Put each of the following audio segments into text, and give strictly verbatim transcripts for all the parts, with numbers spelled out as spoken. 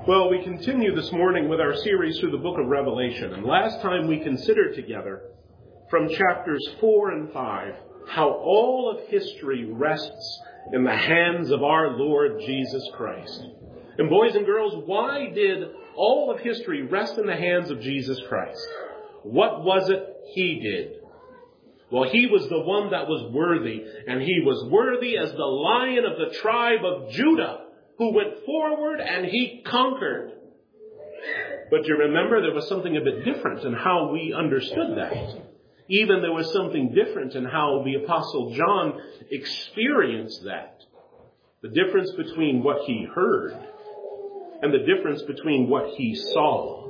Well, we continue this morning with our series through the book of Revelation. And last time we considered together from chapters four and five how all of history rests in the hands of our Lord Jesus Christ. And boys and girls, why did all of history rest in the hands of Jesus Christ? What was it he did? Well, he was the one that was worthy, and he was worthy as the Lion of the tribe of Judah, who went forward and he conquered. But you remember, there was something a bit different in how we understood that. Even there was something different in how the Apostle John experienced that. The difference between what he heard and the difference between what he saw.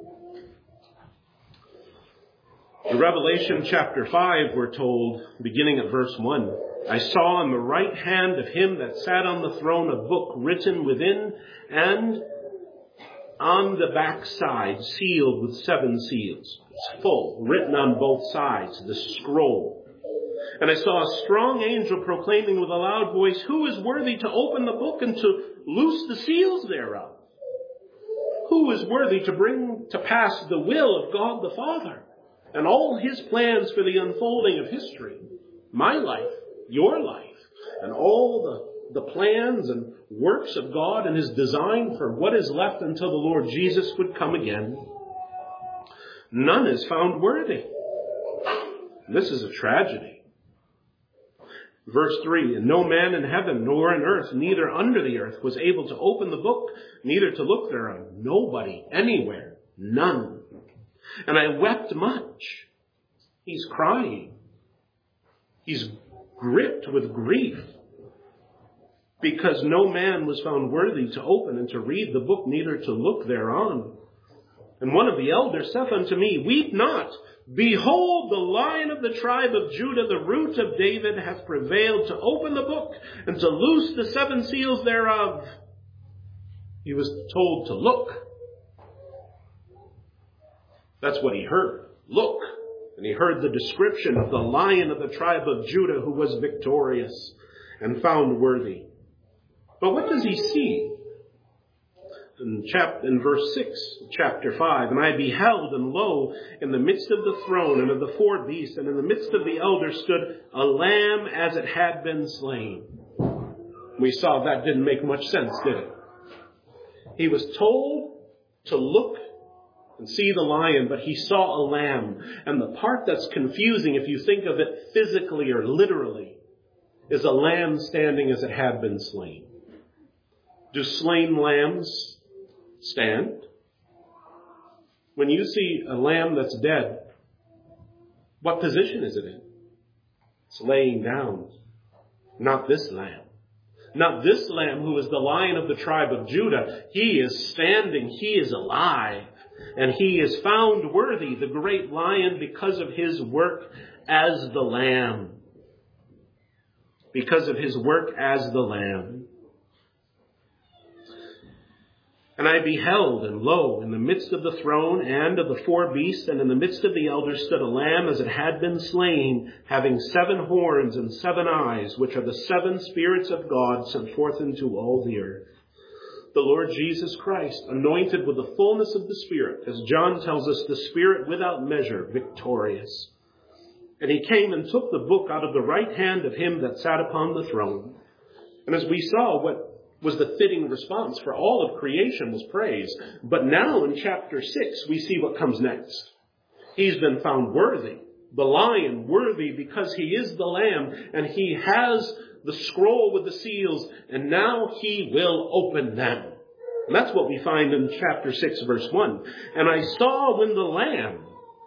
In Revelation chapter five, we're told, beginning at verse one, I saw in the right hand of him that sat on the throne a book written within and on the backside, sealed with seven seals. It's full, written on both sides, the scroll. And I saw a strong angel proclaiming with a loud voice, who is worthy to open the book and to loose the seals thereof? Who is worthy to bring to pass the will of God the Father and all his plans for the unfolding of history? My life, your life, and all the, the plans and works of God and his design for what is left until the Lord Jesus would come again. None is found worthy. This is a tragedy. Verse three, and no man in heaven nor in earth, neither under the earth, was able to open the book, neither to look thereon. Nobody, anywhere, none. And I wept much. He's crying. He's gripped with grief because no man was found worthy to open and to read the book, neither to look thereon. And one of the elders saith unto me, weep not. Behold, the Lion of the tribe of Judah, the root of David, hath prevailed to open the book and to loose the seven seals thereof. He was told to look. That's what he heard. Look. And he heard the description of the Lion of the tribe of Judah who was victorious and found worthy. But what does he see? In, chapter, in verse six, chapter five, and I beheld, and lo, in the midst of the throne and of the four beasts, and in the midst of the elders stood a lamb as it had been slain. We saw that didn't make much sense, did it? He was told to look and see the lion, but he saw a lamb. And the part that's confusing, if you think of it physically or literally, is a lamb standing as it had been slain. Do slain lambs stand? When you see a lamb that's dead, what position is it in? It's laying down. Not this lamb. Not this lamb who is the Lion of the tribe of Judah. He is standing. He is alive. And he is found worthy, the great lion, because of his work as the lamb. Because of his work as the lamb. And I beheld, and lo, in the midst of the throne and of the four beasts, and in the midst of the elders stood a lamb as it had been slain, having seven horns and seven eyes, which are the seven spirits of God sent forth into all the earth. The Lord Jesus Christ, anointed with the fullness of the Spirit, as John tells us, the Spirit without measure, victorious. And he came and took the book out of the right hand of him that sat upon the throne. And as we saw, what was the fitting response for all of creation was praise. But now in chapter six, we see what comes next. He's been found worthy, the lion worthy because he is the lamb, and he has the scroll with the seals, and now he will open them. And that's what we find in chapter six, verse one. And I saw when the Lamb,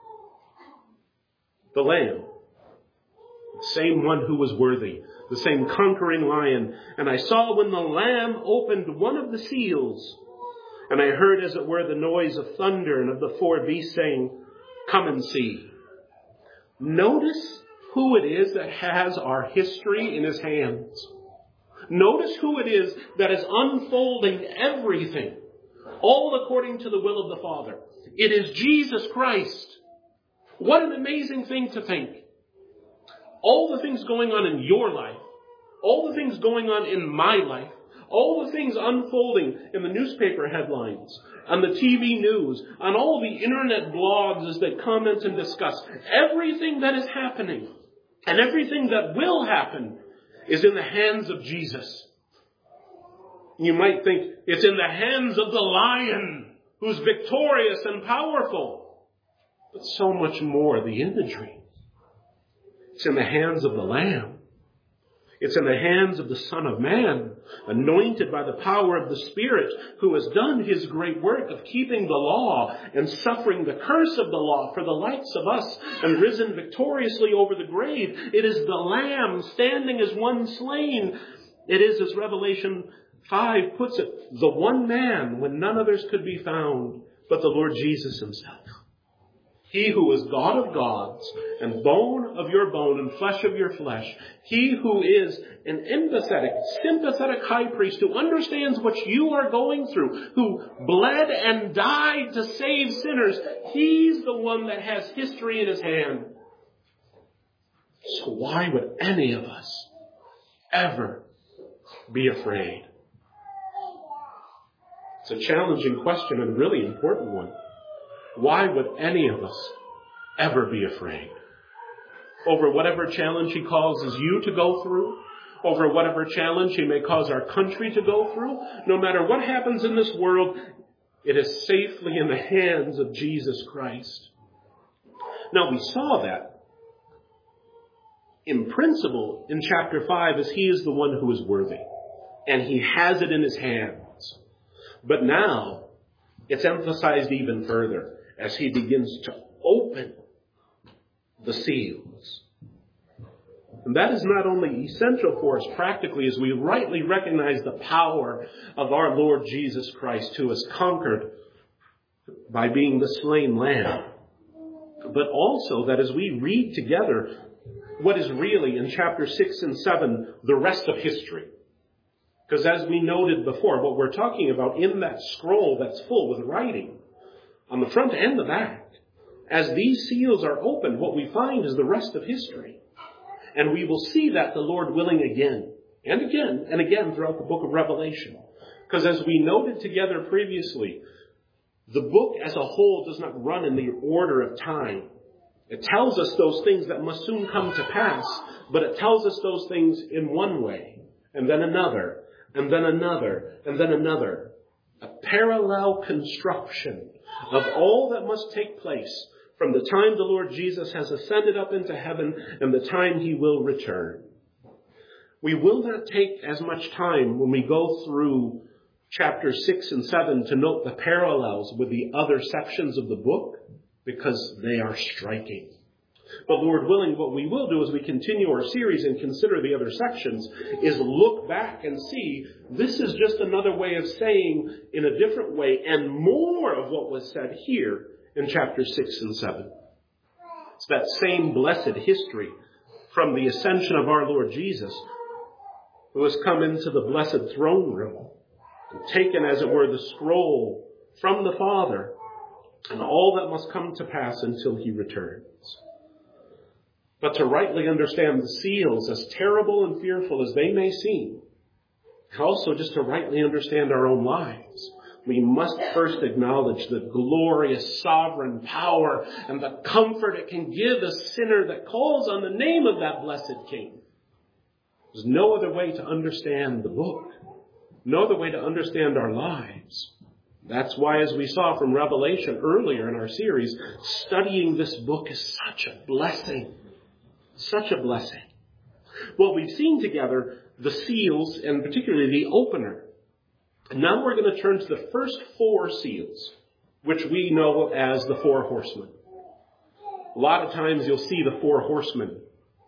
the Lamb, the same one who was worthy, the same conquering lion, and I saw when the Lamb opened one of the seals, and I heard as it were the noise of thunder and of the four beasts saying, come and see. Notice who it is that has our history in his hands. Notice who it is that is unfolding everything, all according to the will of the Father. It is Jesus Christ. What an amazing thing to think. All the things going on in your life, all the things going on in my life, all the things unfolding in the newspaper headlines, on the T V news, on all the internet blogs as they comment and discuss, everything that is happening and everything that will happen is in the hands of Jesus. You might think it's in the hands of the Lion who's victorious and powerful. But so much more, the imagery. It's in the hands of the Lamb. It's in the hands of the Son of Man, anointed by the power of the Spirit, who has done his great work of keeping the law and suffering the curse of the law for the likes of us and risen victoriously over the grave. It is the Lamb standing as one slain. It is, as Revelation five puts it, the one man when none others could be found but the Lord Jesus himself. He who is God of gods and bone of your bone and flesh of your flesh. He who is an empathetic, sympathetic high priest who understands what you are going through, who bled and died to save sinners. He's the one that has history in his hand. So why would any of us ever be afraid? It's a challenging question and a really important one. Why would any of us ever be afraid? Over whatever challenge he causes you to go through, over whatever challenge he may cause our country to go through, no matter what happens in this world, it is safely in the hands of Jesus Christ. Now, we saw that in principle in chapter five, as he is the one who is worthy, and he has it in his hands. But now, it's emphasized even further as he begins to open the seals. And that is not only essential for us practically as we rightly recognize the power of our Lord Jesus Christ, who has conquered by being the slain lamb, but also that as we read together what is really in chapter six and seven the rest of history. Because as we noted before, what we're talking about in that scroll that's full with writing, on the front and the back, as these seals are opened, what we find is the rest of history. And we will see that, the Lord willing, again and again and again throughout the book of Revelation. Because as we noted together previously, the book as a whole does not run in the order of time. It tells us those things that must soon come to pass, but it tells us those things in one way, and then another, and then another, and then another. A parallel construction of all that must take place from the time the Lord Jesus has ascended up into heaven and the time he will return. We will not take as much time when we go through chapters six and seven to note the parallels with the other sections of the book, because they are striking. But Lord willing, what we will do as we continue our series and consider the other sections is look back and see this is just another way of saying in a different way and more of what was said here in chapters six and seven. It's that same blessed history from the ascension of our Lord Jesus, who has come into the blessed throne room and taken, as it were, the scroll from the Father and all that must come to pass until he returns. But to rightly understand the seals, as terrible and fearful as they may seem, and also just to rightly understand our own lives, we must first acknowledge the glorious sovereign power and the comfort it can give a sinner that calls on the name of that blessed King. There's no other way to understand the book, no other way to understand our lives. That's why, as we saw from Revelation earlier in our series, studying this book is such a blessing. Such a blessing. Well, we've seen together the seals, and particularly the opener. And now we're going to turn to the first four seals, which we know as the four horsemen. A lot of times you'll see the four horsemen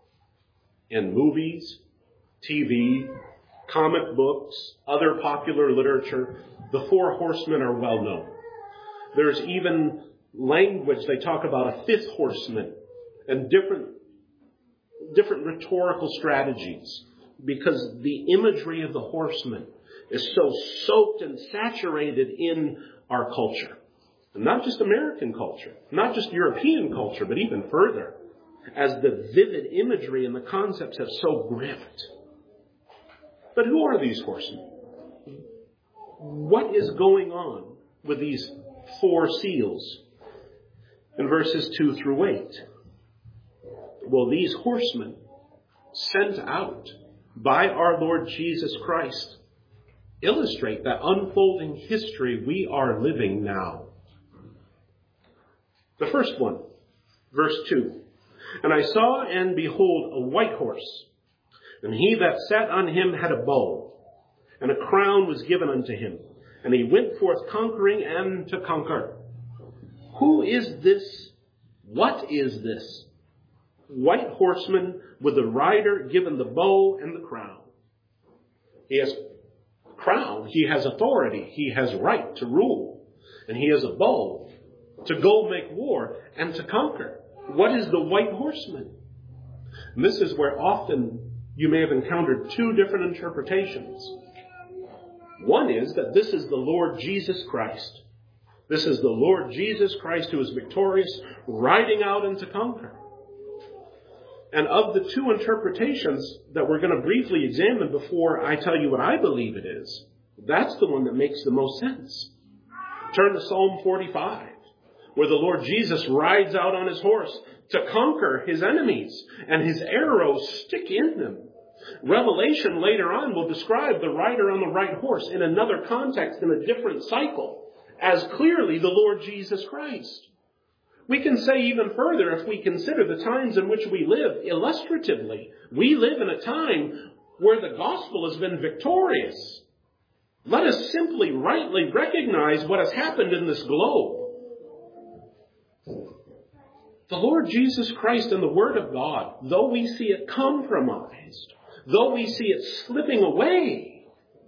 in movies, T V, comic books, other popular literature. The four horsemen are well known. There's even language, they talk about a fifth horseman and different different rhetorical strategies, because the imagery of the horseman is so soaked and saturated in our culture. And not just American culture, not just European culture, but even further, as the vivid imagery and the concepts have so gripped. But who are these horsemen? what is going on with these four seals in verses two through eight? Well, these horsemen sent out by our Lord Jesus Christ illustrate that unfolding history we are living now. The first one, verse two. And I saw and behold a white horse, and he that sat on him had a bow, and a crown was given unto him, and he went forth conquering and to conquer. Who is this? What is this? White horseman with the rider given the bow and the crown. He has crown, he has authority, he has right to rule, and he has a bow to go make war and to conquer. What is the white horseman? And this is where often you may have encountered two different interpretations. One is that this is the Lord Jesus Christ. This is the Lord Jesus Christ who is victorious, riding out and to conquer. And of the two interpretations that we're going to briefly examine before I tell you what I believe it is, that's the one that makes the most sense. Turn to Psalm forty-five, where the Lord Jesus rides out on his horse to conquer his enemies, and his arrows stick in them. Revelation later on will describe the rider on the right horse in another context, in a different cycle, as clearly the Lord Jesus Christ. We can say even further, if we consider the times in which we live illustratively, we live in a time where the gospel has been victorious. Let us simply rightly recognize what has happened in this globe. The Lord Jesus Christ and the Word of God, though we see it compromised, though we see it slipping away,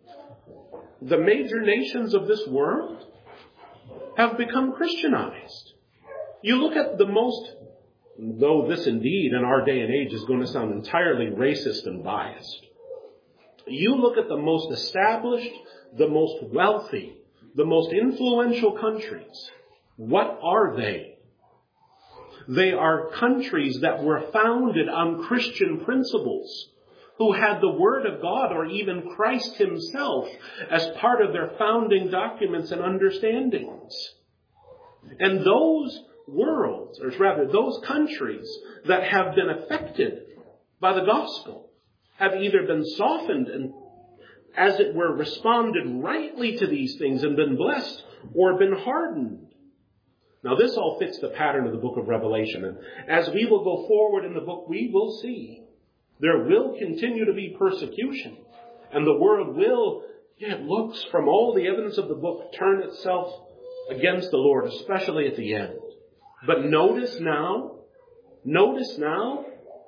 the major nations of this world have become Christianized. You look at the most, though this indeed in our day and age is going to sound entirely racist and biased, you look at the most established, the most wealthy, the most influential countries. What are they? They are countries that were founded on Christian principles, who had the Word of God or even Christ himself as part of their founding documents and understandings. And those worlds, or rather those countries that have been affected by the gospel, have either been softened and, as it were, responded rightly to these things and been blessed, or been hardened. Now this all fits the pattern of the book of Revelation, and as we will go forward in the book, we will see there will continue to be persecution, and the world will, yeah, it looks from all the evidence of the book, turn itself against the Lord, especially at the end. But notice now, notice now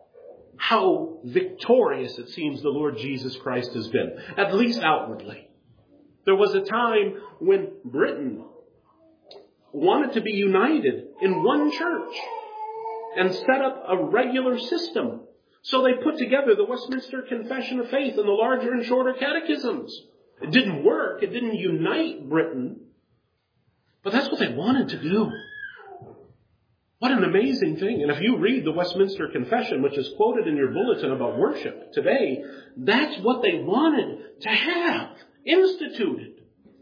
how victorious it seems the Lord Jesus Christ has been, at least outwardly. There was a time when Britain wanted to be united in one church and set up a regular system. So they put together the Westminster Confession of Faith and the larger and shorter catechisms. It didn't work. It didn't unite Britain. But that's what they wanted to do. What an amazing thing. And if you read the Westminster Confession, which is quoted in your bulletin about worship today, that's what they wanted to have instituted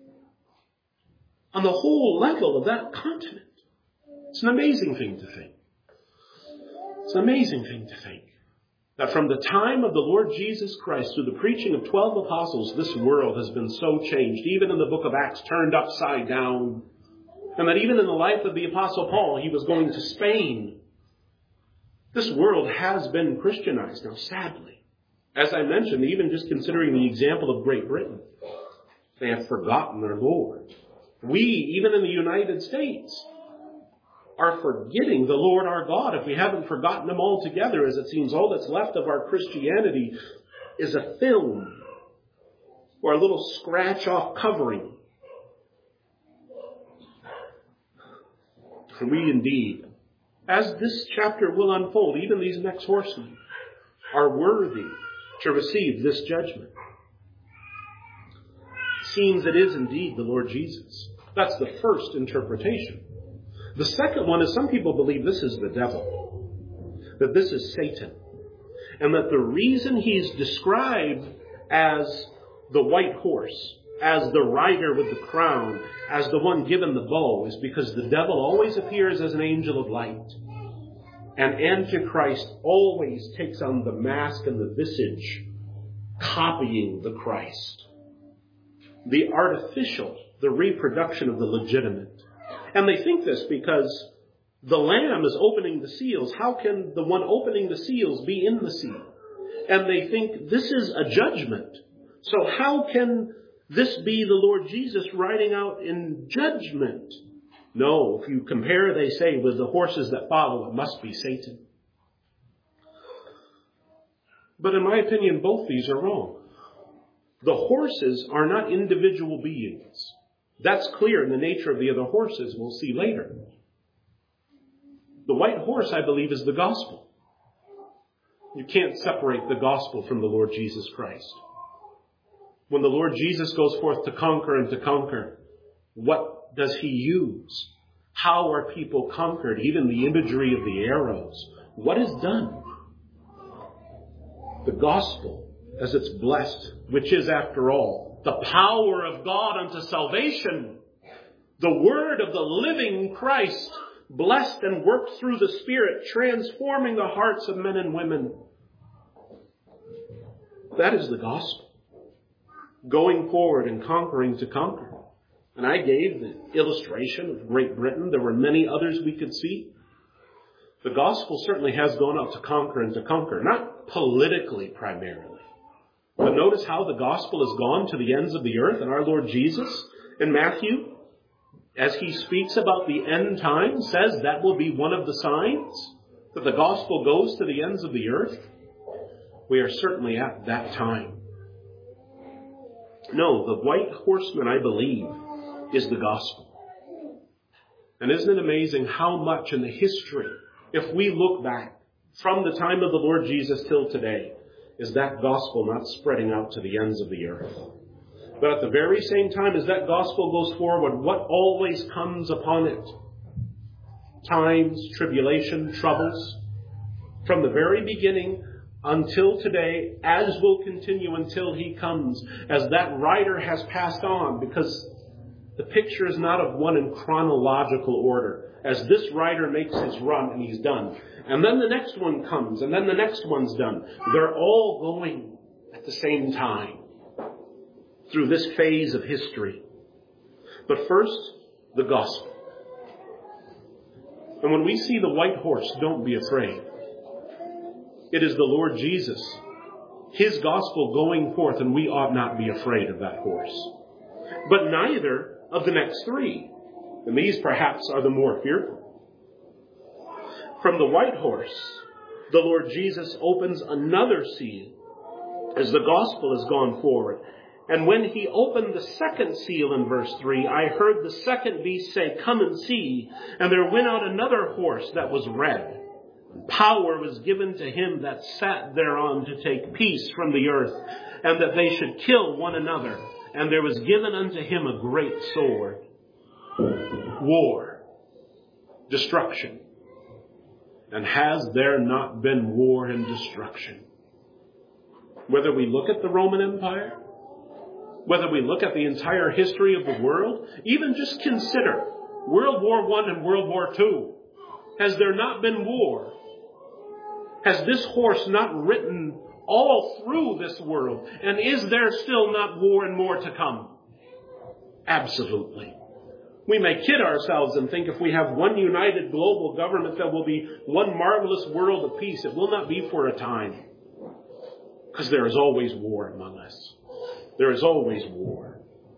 on the whole level of that continent. It's an amazing thing to think. It's an amazing thing to think that from the time of the Lord Jesus Christ through the preaching of twelve apostles, this world has been so changed, even in the book of Acts, turned upside down. And that even in the life of the Apostle Paul, he was going to Spain. This world has been Christianized now, sadly. As I mentioned, even just considering the example of Great Britain, they have forgotten their Lord. We, even in the United States, are forgetting the Lord our God. If we haven't forgotten him altogether, as it seems all that's left of our Christianity is a film or a little scratch-off covering. And we indeed, as this chapter will unfold, even these next horsemen are worthy to receive this judgment. It seems it is indeed the Lord Jesus. That's the first interpretation. The second one is some people believe this is the devil, that this is Satan, and that the reason he's described as the white horse, as the rider with the crown, as the one given the bow, is because the devil always appears as an angel of light. And Antichrist always takes on the mask and the visage, copying the Christ. The artificial, the reproduction of the legitimate. And they think this because the Lamb is opening the seals. How can the one opening the seals be in the seal? And they think this is a judgment. So how can this be the Lord Jesus riding out in judgment? No, if you compare, they say, with the horses that follow, it must be Satan. But in my opinion, both these are wrong. The horses are not individual beings. That's clear in the nature of the other horses we'll see later. The white horse, I believe, is the gospel. You can't separate the gospel from the Lord Jesus Christ. When the Lord Jesus goes forth to conquer and to conquer, what does he use? How are people conquered? Even the imagery of the arrows. What is done? The gospel, as it's blessed, which is, after all, the power of God unto salvation, the word of the living Christ, blessed and worked through the Spirit, transforming the hearts of men and women. That is the gospel. Going forward and conquering to conquer. And I gave the illustration of Great Britain. There were many others we could see. The gospel certainly has gone out to conquer and to conquer, not politically primarily. But notice how the gospel has gone to the ends of the earth. And our Lord Jesus in Matthew, as he speaks about the end time, says that will be one of the signs that the gospel goes to the ends of the earth. We are certainly at that time. No, the white horseman, I believe, is the gospel. And isn't it amazing how much in the history, if we look back from the time of the Lord Jesus till today, is that gospel not spreading out to the ends of the earth? But at the very same time as that gospel goes forward, what always comes upon it? Times, tribulation, troubles. From the very beginning until today, as will continue until he comes, as that rider has passed on, because the picture is not of one in chronological order. As this rider makes his run and he's done. And then the next one comes, and then the next one's done. They're all going at the same time through this phase of history. But first, the gospel. And when we see the white horse, don't be afraid. It is the Lord Jesus, his gospel going forth, and we ought not be afraid of that horse. But neither of the next three. And these perhaps are the more fearful. From the white horse, the Lord Jesus opens another seal as the gospel has gone forward. And when he opened the second seal in verse three, I heard the second beast say, "Come and see." And there went out another horse that was red. Power was given to him that sat thereon to take peace from the earth, and that they should kill one another. And there was given unto him a great sword. War. Destruction. And has there not been war and destruction? Whether we look at the Roman Empire, whether we look at the entire history of the world, even just consider World War One and World War Two. Has there not been war? Has this horse not ridden all through this world? And is there still not war and more to come? Absolutely. We may kid ourselves and think if we have one united global government, there will be one marvelous world of peace. It will not be for a time. Because there is always war among us. There is always war.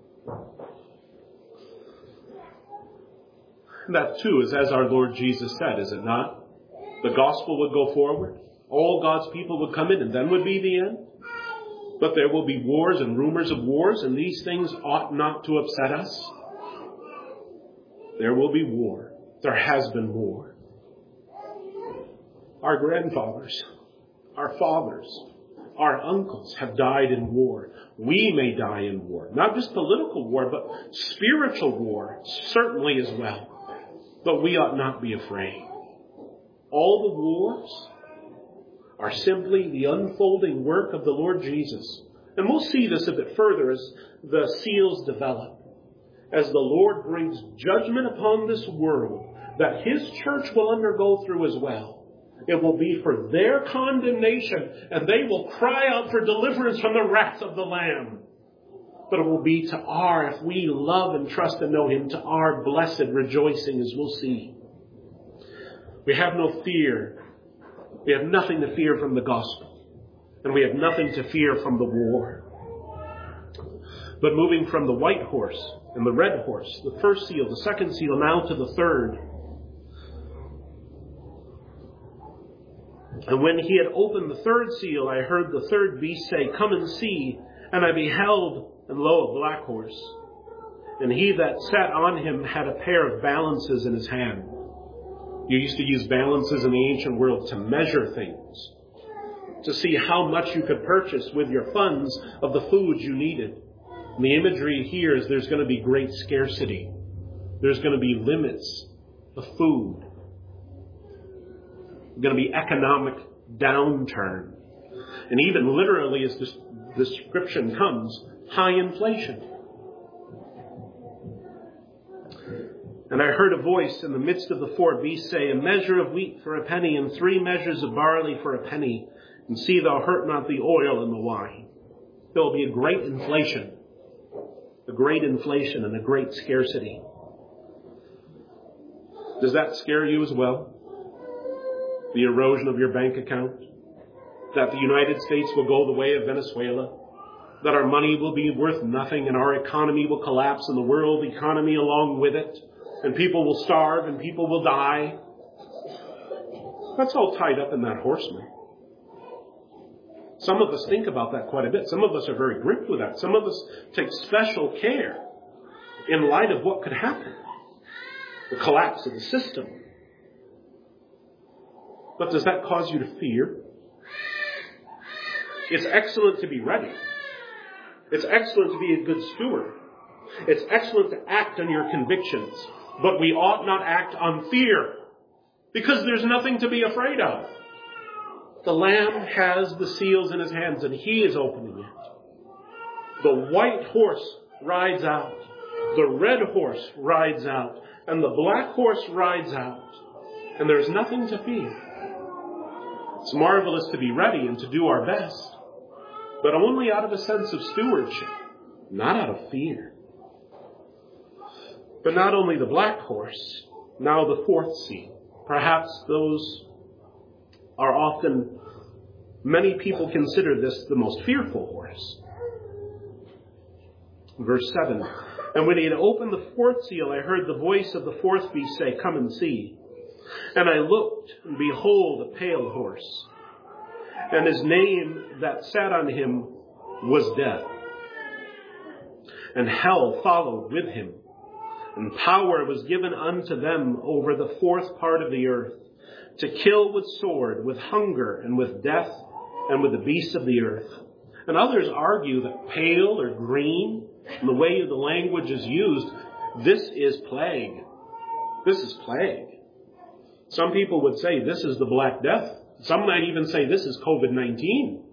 And that too is as our Lord Jesus said, is it not? The gospel would go forward. All God's people would come in, and then would be the end. But there will be wars and rumors of wars, and these things ought not to upset us. There will be war. There has been war. Our grandfathers, our fathers, our uncles have died in war. We may die in war. Not just political war, but spiritual war, certainly as well. But we ought not be afraid. All the wars are simply the unfolding work of the Lord Jesus And we'll see this a bit further as the seals develop. As the Lord brings judgment upon this world that His church will undergo through as well. It will be for their condemnation, and they will cry out for deliverance from the wrath of the Lamb. But it will be to our, if we love and trust and know Him, to our blessed rejoicing, as we'll see. We have no fear. We have nothing to fear from the gospel. And we have nothing to fear from the war. But moving from the white horse and the red horse, the first seal, the second seal, now to the third. And when he had opened the third seal, I heard the third beast say, "Come and see." And I beheld, and lo, a black horse. And he that sat on him had a pair of balances in his hand. You used to use balances in the ancient world to measure things, to see how much you could purchase with your funds of the foods you needed. And the imagery here is there's going to be great scarcity. There's going to be limits of food. There's going to be economic downturn. And even literally, as this description comes, high inflation. And I heard a voice in the midst of the four beasts say, "A measure of wheat for a penny, and three measures of barley for a penny. And see thou hurt not the oil and the wine." There will be a great inflation. A great inflation and a great scarcity. Does that scare you as well? The erosion of your bank account? That the United States will go the way of Venezuela? That our money will be worth nothing and our economy will collapse and the world economy along with it? And people will starve and people will die? That's all tied up in that horseman. Some of us think about that quite a bit. Some of us are very gripped with that. Some of us take special care in light of what could happen. The collapse of the system. But does that cause you to fear? It's excellent to be ready. It's excellent to be a good steward. It's excellent to act on your convictions. But we ought not act on fear, because there's nothing to be afraid of. The Lamb has the seals in his hands and he is opening it. The white horse rides out. The red horse rides out. And the black horse rides out. And there's nothing to fear. It's marvelous to be ready and to do our best, but only out of a sense of stewardship, not out of fear. But not only the black horse, now the fourth seal. Perhaps those are often, many people consider this the most fearful horse. Verse seven. And when he had opened the fourth seal, I heard the voice of the fourth beast say, "Come and see." And I looked, and behold, a pale horse. And his name that sat on him was Death. And hell followed with him. And power was given unto them over the fourth part of the earth, to kill with sword, with hunger, and with death, and with the beasts of the earth. And others argue that pale or green, and the way the language is used, this is plague. This is plague. Some people would say this is the Black Death. Some might even say this is covid nineteen.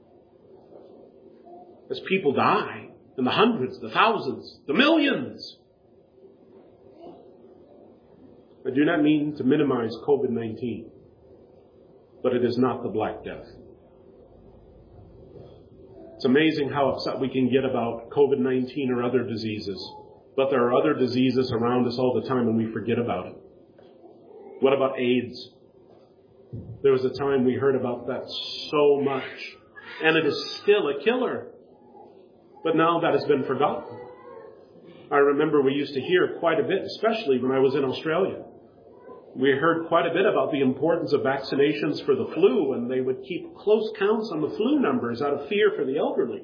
As people die in the hundreds, the thousands, the millions. I do not mean to minimize covid nineteen, but it is not the Black Death. It's amazing how upset we can get about covid nineteen or other diseases, but there are other diseases around us all the time and we forget about it. What about AIDS? There was a time we heard about that so much, and it is still a killer. But now that has been forgotten. I remember we used to hear quite a bit, especially when I was in Australia. We heard quite a bit about the importance of vaccinations for the flu, and they would keep close counts on the flu numbers out of fear for the elderly.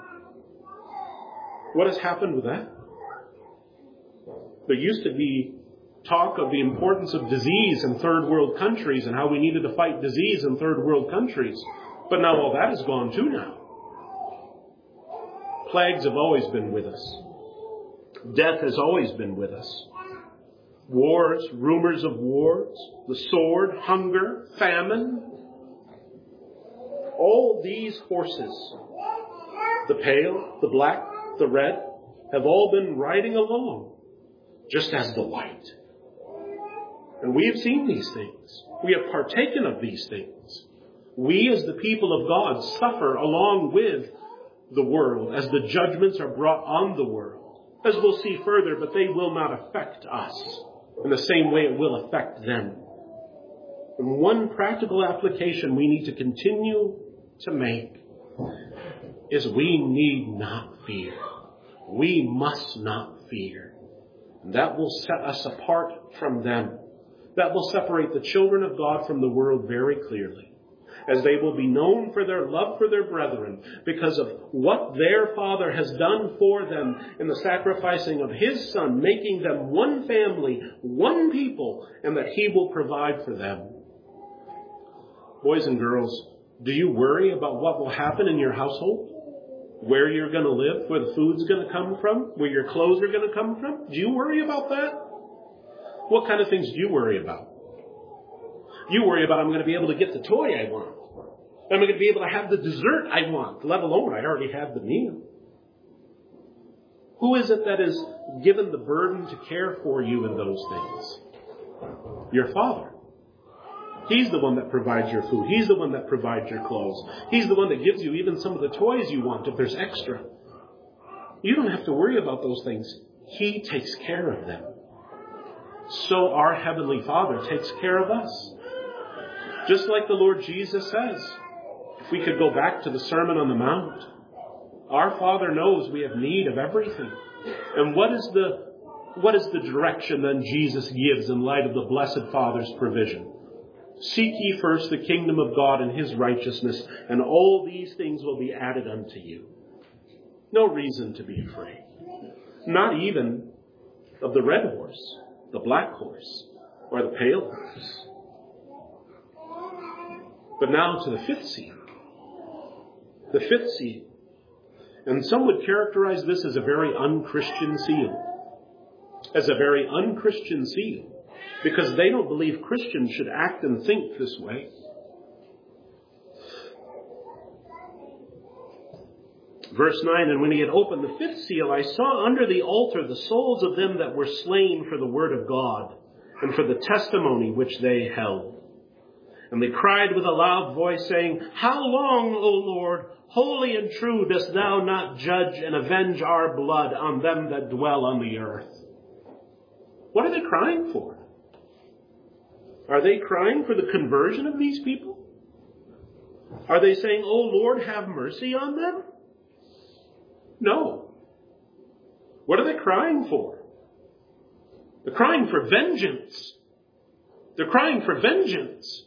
What has happened with that? There used to be talk of the importance of disease in third world countries and how we needed to fight disease in third world countries. But now all that is gone too now. Plagues have always been with us. Death has always been with us. Wars, rumors of wars, the sword, hunger, famine. All these horses the pale, the black, the red, have all been riding along, just as the white. And we have seen these things. We have partaken of these things. We, as the people of God, suffer along with the world as the judgments are brought on the world. As we'll see further, but they will not affect us in the same way it will affect them. And one practical application we need to continue to make is we need not fear. We must not fear. And that will set us apart from them. That will separate the children of God from the world very clearly, as they will be known for their love for their brethren because of what their Father has done for them in the sacrificing of His Son, making them one family, one people, and that He will provide for them. Boys and girls, do you worry about what will happen in your household? Where you're going to live? Where the food's going to come from? Where your clothes are going to come from? Do you worry about that? What kind of things do you worry about? You worry about, I'm going to be able to get the toy I want. I'm going to be able to have the dessert I want, let alone I already have the meal. Who is it that is given the burden to care for you in those things? Your Father. He's the one that provides your food. He's the one that provides your clothes. He's the one that gives you even some of the toys you want if there's extra. You don't have to worry about those things. He takes care of them. So our Heavenly Father takes care of us. Just like the Lord Jesus says, if we could go back to the Sermon on the Mount, our Father knows we have need of everything. And what is the, what is the direction then Jesus gives in light of the Blessed Father's provision? Seek ye first the kingdom of God and His righteousness, and all these things will be added unto you. No reason to be afraid. Not even of the red horse, the black horse, or the pale horse. But now to the fifth seal. The fifth seal. And some would characterize this as a very unchristian seal. As a very unchristian seal. Because they don't believe Christians should act and think this way. Verse nine, and when he had opened the fifth seal, I saw under the altar the souls of them that were slain for the word of God, and for the testimony which they held. And they cried with a loud voice, saying, How long, O Lord, holy and true, dost thou not judge and avenge our blood on them that dwell on the earth? What are they crying for? Are they crying for the conversion of these people? Are they saying, O Lord, have mercy on them? No. What are they crying for? They're crying for vengeance. They're crying for vengeance.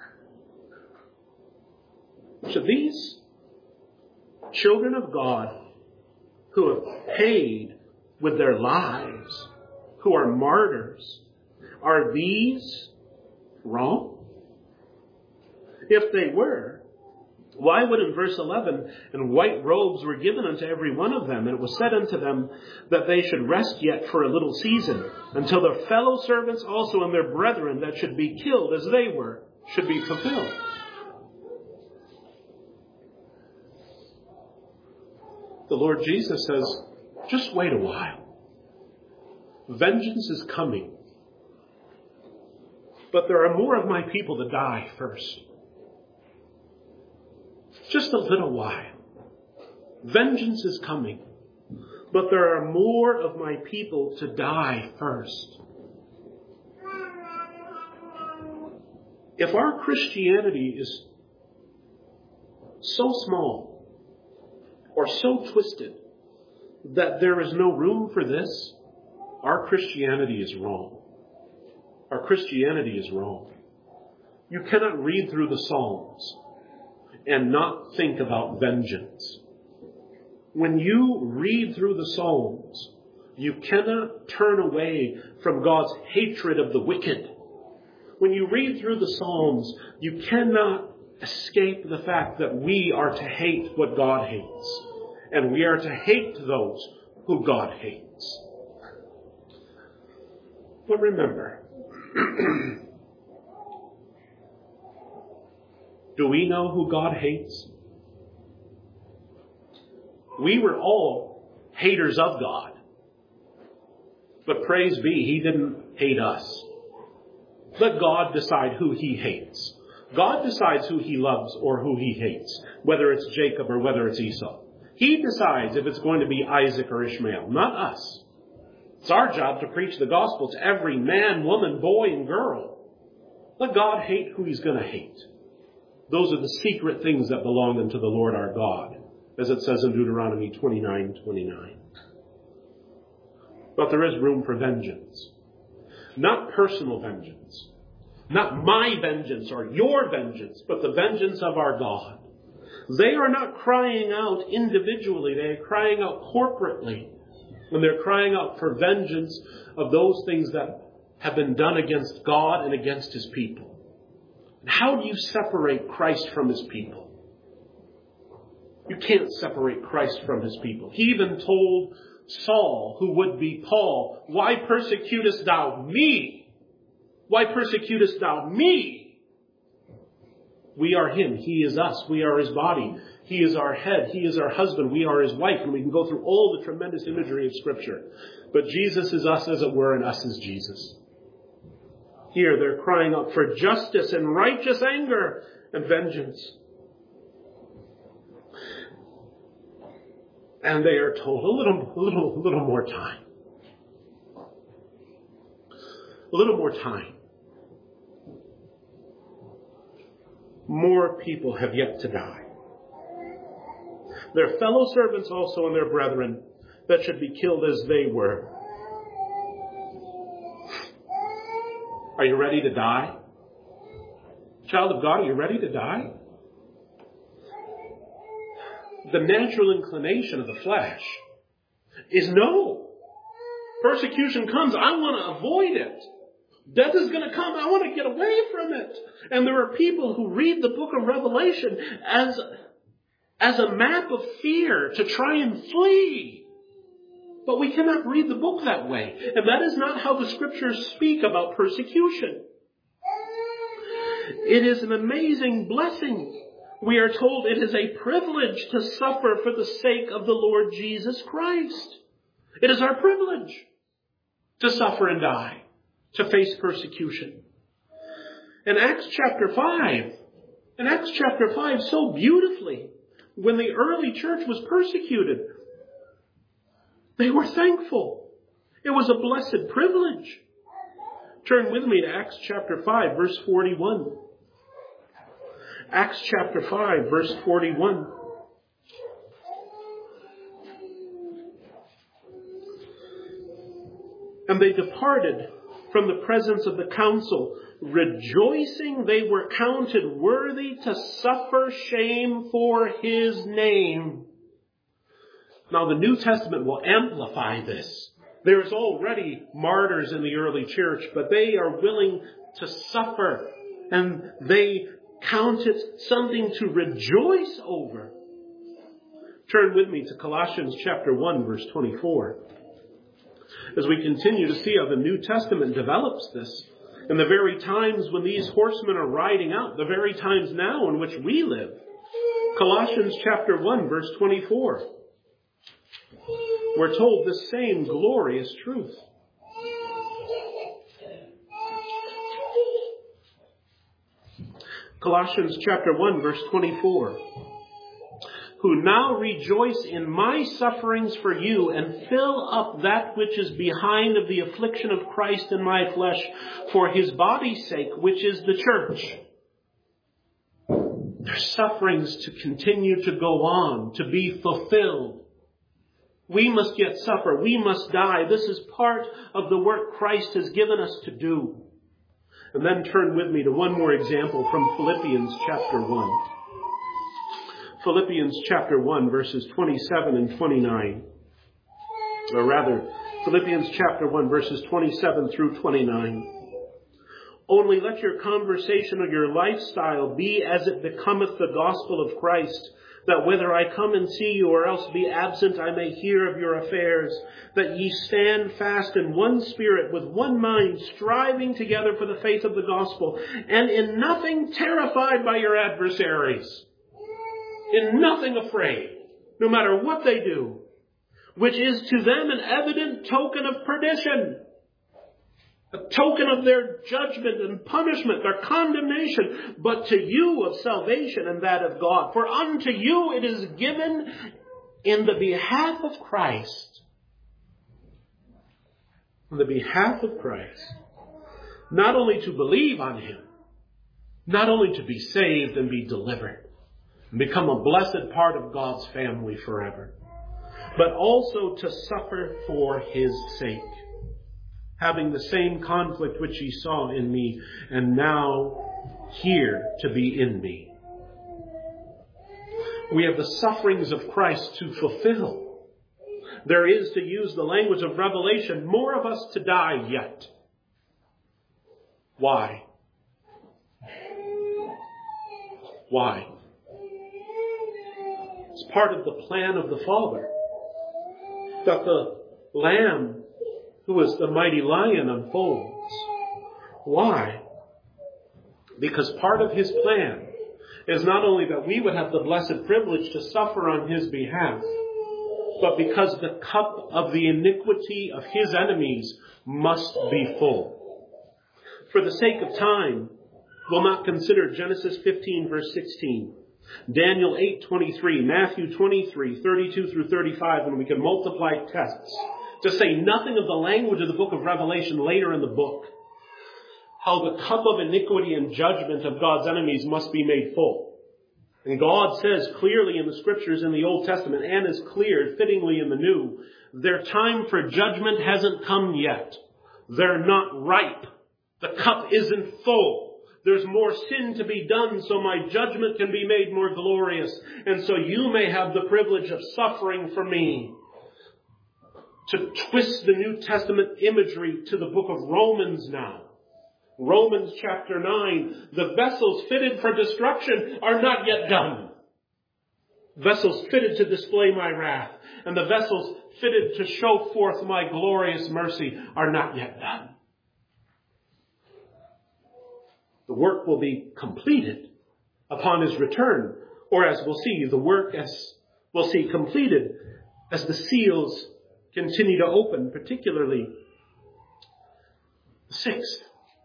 So these children of God who have paid with their lives, who are martyrs, are these wrong? If they were, why would in verse eleven, and white robes were given unto every one of them, and it was said unto them that they should rest yet for a little season, until their fellow servants also and their brethren that should be killed as they were, should be fulfilled? The Lord Jesus says, just wait a while. Vengeance is coming. But there are more of my people to die first. Just a little while. Vengeance is coming. But there are more of my people to die first. If our Christianity is so small or so twisted that there is no room for this, our Christianity is wrong. Our Christianity is wrong. You cannot read through the Psalms and not think about vengeance. When you read through the Psalms, you cannot turn away from God's hatred of the wicked. When you read through the Psalms, you cannot escape the fact that we are to hate what God hates. And we are to hate those who God hates. But remember, do we know who God hates? We were all haters of God. But praise be, he didn't hate us. Let God decide who he hates. God decides who he loves or who he hates, whether it's Jacob or whether it's Esau. He decides if it's going to be Isaac or Ishmael, not us. It's our job to preach the gospel to every man, woman, boy, and girl. Let God hate who he's going to hate. Those are the secret things that belong unto the Lord our God, as it says in Deuteronomy twenty-nine twenty-nine. But there is room for vengeance. Not personal vengeance. Not my vengeance or your vengeance, but the vengeance of our God. They are not crying out individually. They are crying out corporately. And they're crying out for vengeance of those things that have been done against God and against his people. And how do you separate Christ from his people? You can't separate Christ from his people. He even told Saul, who would be Paul, "Why persecutest thou me? Why persecutest thou me?" We are him. He is us. We are his body. He is our head. He is our husband. We are his wife. And we can go through all the tremendous imagery of Scripture. But Jesus is us, as it were, and us is Jesus. Here they're crying out for justice and righteous anger and vengeance. And they are told a little, a little, a little more time. A little more time. More people have yet to die. Their fellow servants also and their brethren that should be killed as they were. Are you ready to die? Child of God, are you ready to die? The natural inclination of the flesh is no. Persecution comes. I want to avoid it. Death is going to come. I want to get away from it. And there are people who read the book of Revelation as, as a map of fear to try and flee. But we cannot read the book that way. And that is not how the Scriptures speak about persecution. It is an amazing blessing. We are told it is a privilege to suffer for the sake of the Lord Jesus Christ. It is our privilege to suffer and die, to face persecution. In Acts chapter five, in Acts chapter five, so beautifully, when the early church was persecuted, they were thankful. It was a blessed privilege. Turn with me to Acts chapter five, verse forty-one. Acts chapter five, verse forty-one. And they departed from the presence of the council, rejoicing they were counted worthy to suffer shame for his name. Now the New Testament will amplify this. There is already martyrs in the early church, but they are willing to suffer, and they count it something to rejoice over. Turn with me to Colossians chapter one, verse twenty-four. As we continue to see how the New Testament develops this, in the very times when these horsemen are riding out, the very times now in which we live. Colossians chapter one, verse twenty-four. We're told the same glorious truth. Colossians chapter one, verse twenty-four. Who now rejoice in my sufferings for you, and fill up that which is behind of the affliction of Christ in my flesh, for his body's sake, which is the church. Their sufferings to continue to go on, to be fulfilled. We must yet suffer. We must die. This is part of the work Christ has given us to do. And then turn with me to one more example from Philippians chapter one. Philippians chapter one, verses twenty-seven and twenty-nine. Or rather, Philippians chapter one, verses twenty-seven through twenty-nine. Only let your conversation or your lifestyle be as it becometh the gospel of Christ, that whether I come and see you or else be absent, I may hear of your affairs, that ye stand fast in one spirit, with one mind, striving together for the faith of the gospel, and in nothing terrified by your adversaries. In nothing afraid. no matter what they do, which is to them an evident token of perdition, a token of their judgment and punishment, their condemnation, but to you of salvation and that of God. For unto you it is given in the behalf of Christ, on the behalf of Christ, not only to believe on him, not only to be saved and be delivered, and become a blessed part of God's family forever, but also to suffer for his sake, having the same conflict which he saw in me, and now here to be in me. We have the sufferings of Christ to fulfill. There is, to use the language of Revelation, more of us to die yet. Why? Why? It's part of the plan of the Father that the Lamb, who is the mighty lion, unfolds. Why? Because part of his plan is not only that we would have the blessed privilege to suffer on his behalf, but because the cup of the iniquity of his enemies must be full. For the sake of time, we'll not consider Genesis fifteen, verse sixteen, Daniel eight, twenty-three, Matthew twenty-three, thirty-two through thirty-five, and we can multiply texts, to say nothing of the language of the book of Revelation later in the book. How the cup of iniquity and judgment of God's enemies must be made full. And God says clearly in the scriptures in the Old Testament, and is clear fittingly in the New, their time for judgment hasn't come yet. They're not ripe. The cup isn't full. There's more sin to be done, so my judgment can be made more glorious. And so you may have the privilege of suffering for me. To twist the New Testament imagery to the book of Romans now. Romans chapter nine, the vessels fitted for destruction are not yet done. Vessels fitted to display my wrath, and the vessels fitted to show forth my glorious mercy are not yet done. The work will be completed upon his return, or as we'll see, the work as we'll see completed as the seals continue to open, particularly the sixth.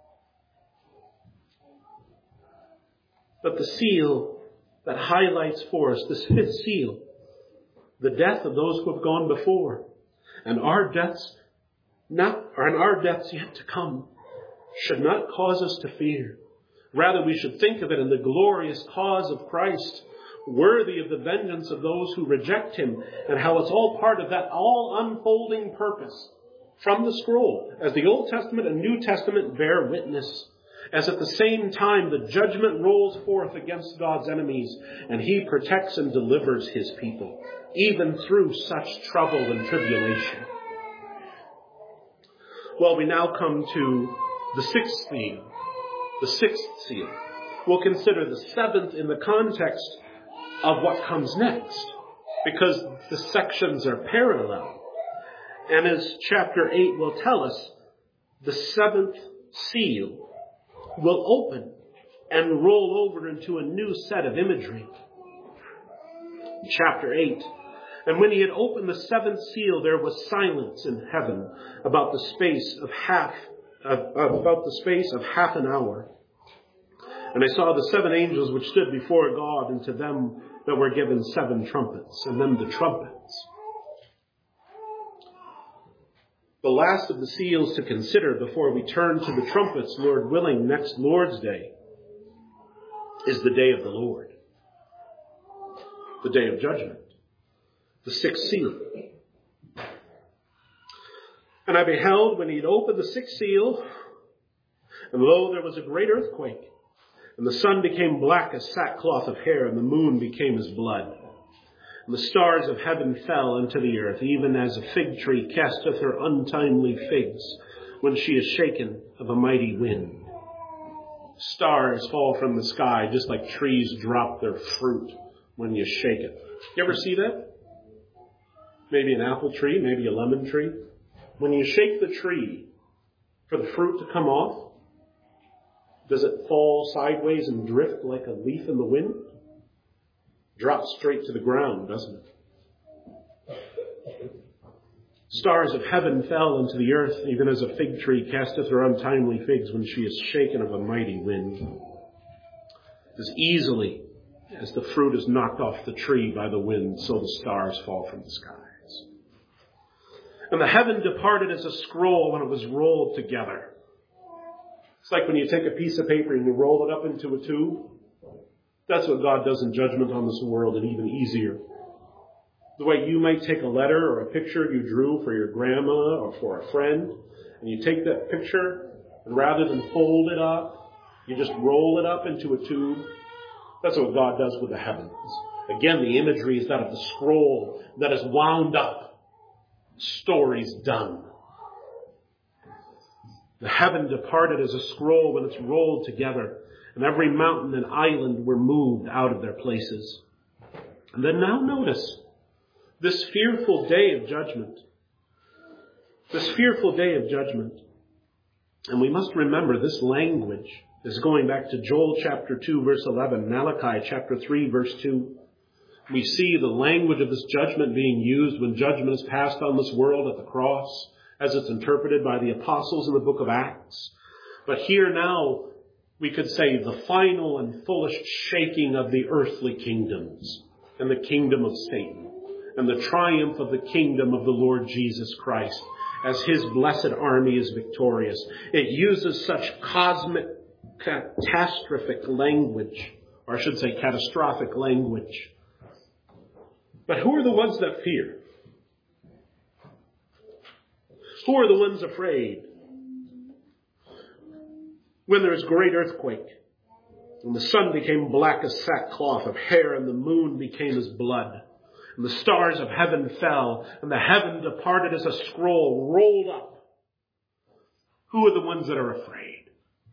But the seal that highlights for us, this fifth seal, the death of those who have gone before, and our deaths not, and our deaths yet to come, should not cause us to fear. Rather, we should think of it in the glorious cause of Christ, worthy of the vengeance of those who reject him, and how it's all part of that all unfolding purpose from the scroll, as the Old Testament and New Testament bear witness. As at the same time the judgment rolls forth against God's enemies, and he protects and delivers his people, even through such trouble and tribulation. Well, we now come to the sixth seal, the sixth seal. We'll consider the seventh in the context of what comes next, because the sections are parallel. And as chapter eight will tell us, the seventh seal will open and roll over into a new set of imagery. Chapter eight. And when he had opened the seventh seal, there was silence in heaven about the space of half, uh, about the space of half an hour. And I saw the seven angels which stood before God, and to them that were given seven trumpets, and them the trumpets. The last of the seals to consider before we turn to the trumpets, Lord willing, next Lord's Day, is the day of the Lord. The day of judgment. The sixth seal. And I beheld when he had opened the sixth seal, and lo, there was a great earthquake, and the sun became black as sackcloth of hair, and the moon became as blood. And the stars of heaven fell into the earth, even as a fig tree casteth her untimely figs when she is shaken of a mighty wind. Stars fall from the sky just like trees drop their fruit when you shake it. You ever see that? Maybe an apple tree, maybe a lemon tree. When you shake the tree for the fruit to come off, does it fall sideways and drift like a leaf in the wind? Drops straight to the ground, doesn't it? Stars of heaven fell into the earth, even as a fig tree casteth her untimely figs when she is shaken of a mighty wind. As easily as the fruit is knocked off the tree by the wind, so the stars fall from the skies. And the heaven departed as a scroll when it was rolled together. It's like when you take a piece of paper and you roll it up into a tube. That's what God does in judgment on this world, and even easier. The way you might take a letter or a picture you drew for your grandma or for a friend, and you take that picture, and rather than fold it up, you just roll it up into a tube. That's what God does with the heavens. Again, the imagery is that of the scroll that is wound up. Story's done. The heaven departed as a scroll when it's rolled together, and every mountain and island were moved out of their places. And then now notice this fearful day of judgment. This fearful day of judgment. And we must remember this language is going back to Joel chapter two, verse eleven, Malachi chapter three, verse two. We see the language of this judgment being used when judgment is passed on this world at the cross, as it's interpreted by the apostles in the book of Acts. But here now, we could say the final and fullest shaking of the earthly kingdoms and the kingdom of Satan and the triumph of the kingdom of the Lord Jesus Christ as his blessed army is victorious. It uses such cosmic, catastrophic language, or I should say catastrophic language. But who are the ones that fear? Who are the ones afraid? When there is great earthquake, and the sun became black as sackcloth of hair, and the moon became as blood, and the stars of heaven fell, and the heaven departed as a scroll rolled up. Who are the ones that are afraid?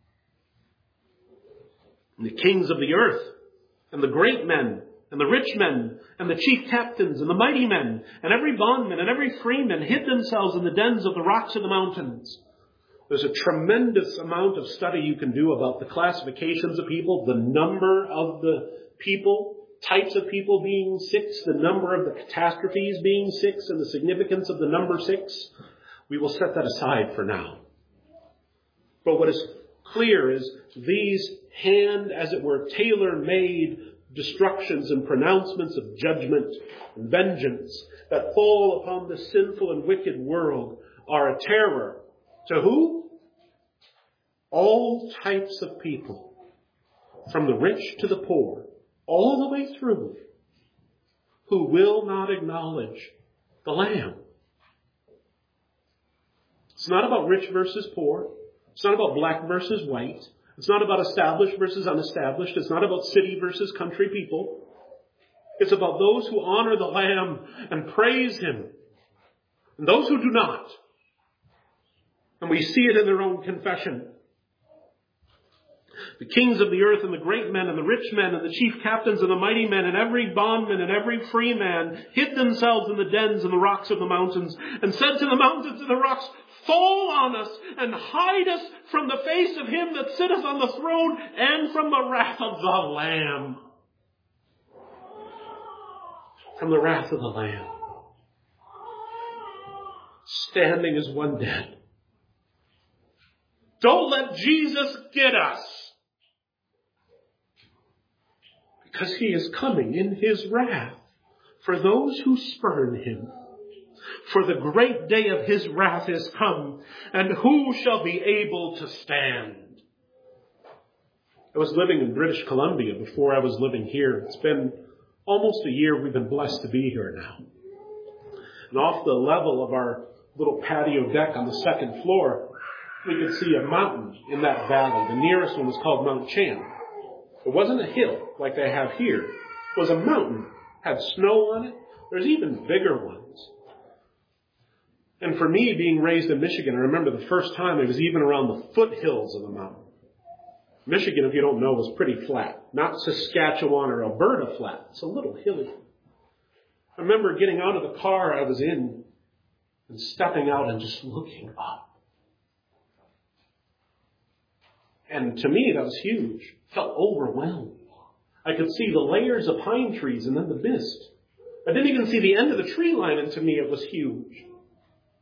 And the kings of the earth, and the great men, and the rich men, and the chief captains, and the mighty men, and every bondman, and every freeman hid themselves in the dens of the rocks of the mountains. There's a tremendous amount of study you can do about the classifications of people, the number of the people, types of people being six, the number of the catastrophes being six, and the significance of the number six. We will set that aside for now. But what is clear is these hand, as it were, tailor-made destructions and pronouncements of judgment and vengeance that fall upon the sinful and wicked world are a terror. To who? All types of people, from the rich to the poor, all the way through, who will not acknowledge the Lamb. It's not about rich versus poor. It's not about black versus white. It's not about established versus unestablished. It's not about city versus country people. It's about those who honor the Lamb and praise him, and those who do not. And we see it in their own confession. The kings of the earth and the great men and the rich men and the chief captains and the mighty men and every bondman and every free man hid themselves in the dens and the rocks of the mountains and said to the mountains and the rocks, fall on us and hide us from the face of him that sitteth on the throne and from the wrath of the Lamb. From the wrath of the Lamb. Standing as one dead. Don't let Jesus get us. Because he is coming in his wrath for those who spurn him. For the great day of his wrath is come, and who shall be able to stand? I was living in British Columbia before I was living here. It's been almost a year we've been blessed to be here now. And off the level of our little patio deck on the second floor, we could see a mountain in that valley. The nearest one was called Mount Chan. It wasn't a hill like they have here. It was a mountain. Had snow on it. There's even bigger ones. And for me, being raised in Michigan, I remember the first time it was even around the foothills of the mountain. Michigan, if you don't know, was pretty flat. Not Saskatchewan or Alberta flat. It's a little hilly. I remember getting out of the car I was in and stepping out and just looking up. And to me, that was huge. Felt overwhelmed. I could see the layers of pine trees and then the mist. I didn't even see the end of the tree line, and to me it was huge.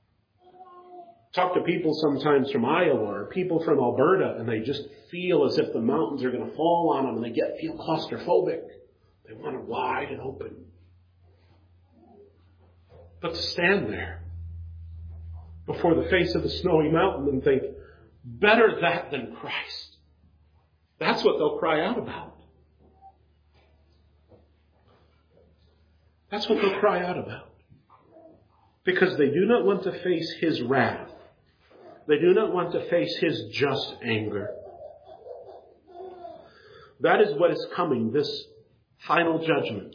Talk to people sometimes from Iowa or people from Alberta, and they just feel as if the mountains are going to fall on them, and they get feel claustrophobic. They want it wide and open. But to stand there before the face of the snowy mountain and think, better that than Christ. That's what they'll cry out about. That's what they'll cry out about. Because they do not want to face His wrath. They do not want to face His just anger. That is what is coming, this final judgment.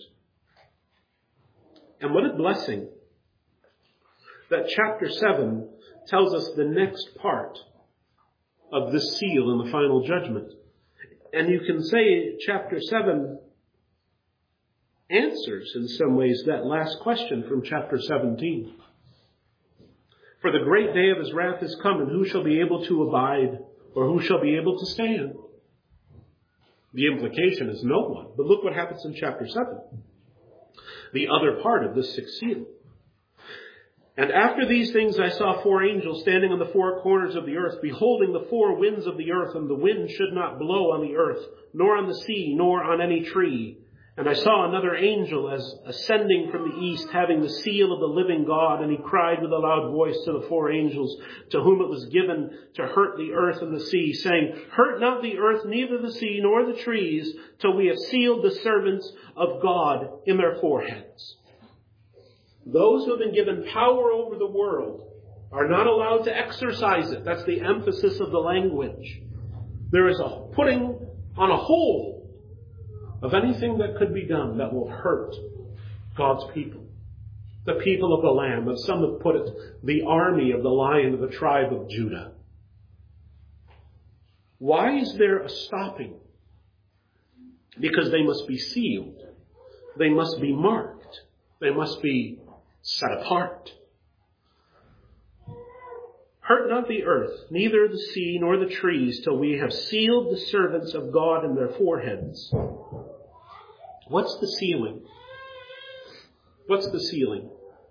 And what a blessing that chapter seven tells us the next part of this seal in the final judgment. And you can say chapter seven answers in some ways that last question from chapter seventeen. For the great day of His wrath is come, and who shall be able to abide, or who shall be able to stand? The implication is no one. But look what happens in chapter seven. The other part of this sixth seal. And after these things I saw four angels standing on the four corners of the earth, beholding the four winds of the earth, and the wind should not blow on the earth, nor on the sea, nor on any tree. And I saw another angel as ascending from the east, having the seal of the living God, and he cried with a loud voice to the four angels, to whom it was given to hurt the earth and the sea, saying, Hurt not the earth, neither the sea, nor the trees, till we have sealed the servants of God in their foreheads. Those who have been given power over the world are not allowed to exercise it. That's the emphasis of the language. There is a putting on a hold of anything that could be done that will hurt God's people. The people of the Lamb, as some have put it, the army of the Lion of the tribe of Judah. Why is there a stopping? Because they must be sealed. They must be marked. They must be set apart. Hurt not the earth, neither the sea nor the trees, till we have sealed the servants of God in their foreheads. What's the sealing? What's the sealing?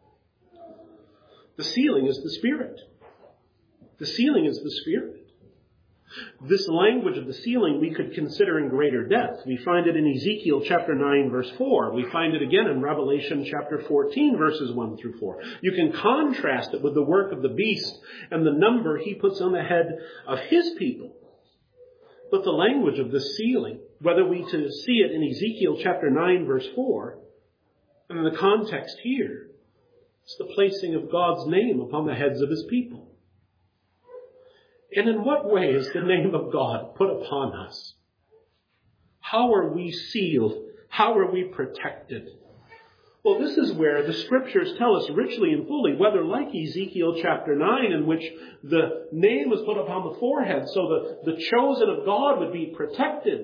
The sealing is the Spirit. The sealing is the Spirit. This language of the sealing we could consider in greater depth. We find it in Ezekiel chapter nine verse four. We find it again in Revelation chapter fourteen verses one through four. You can contrast it with the work of the beast and the number he puts on the head of his people. But the language of this sealing, whether we to see it in Ezekiel chapter nine verse four, and in the context here, it's the placing of God's name upon the heads of His people. And in what way is the name of God put upon us? How are we sealed? How are we protected? Well, this is where the Scriptures tell us richly and fully, whether like Ezekiel chapter nine, in which the name was put upon the forehead so the, the chosen of God would be protected,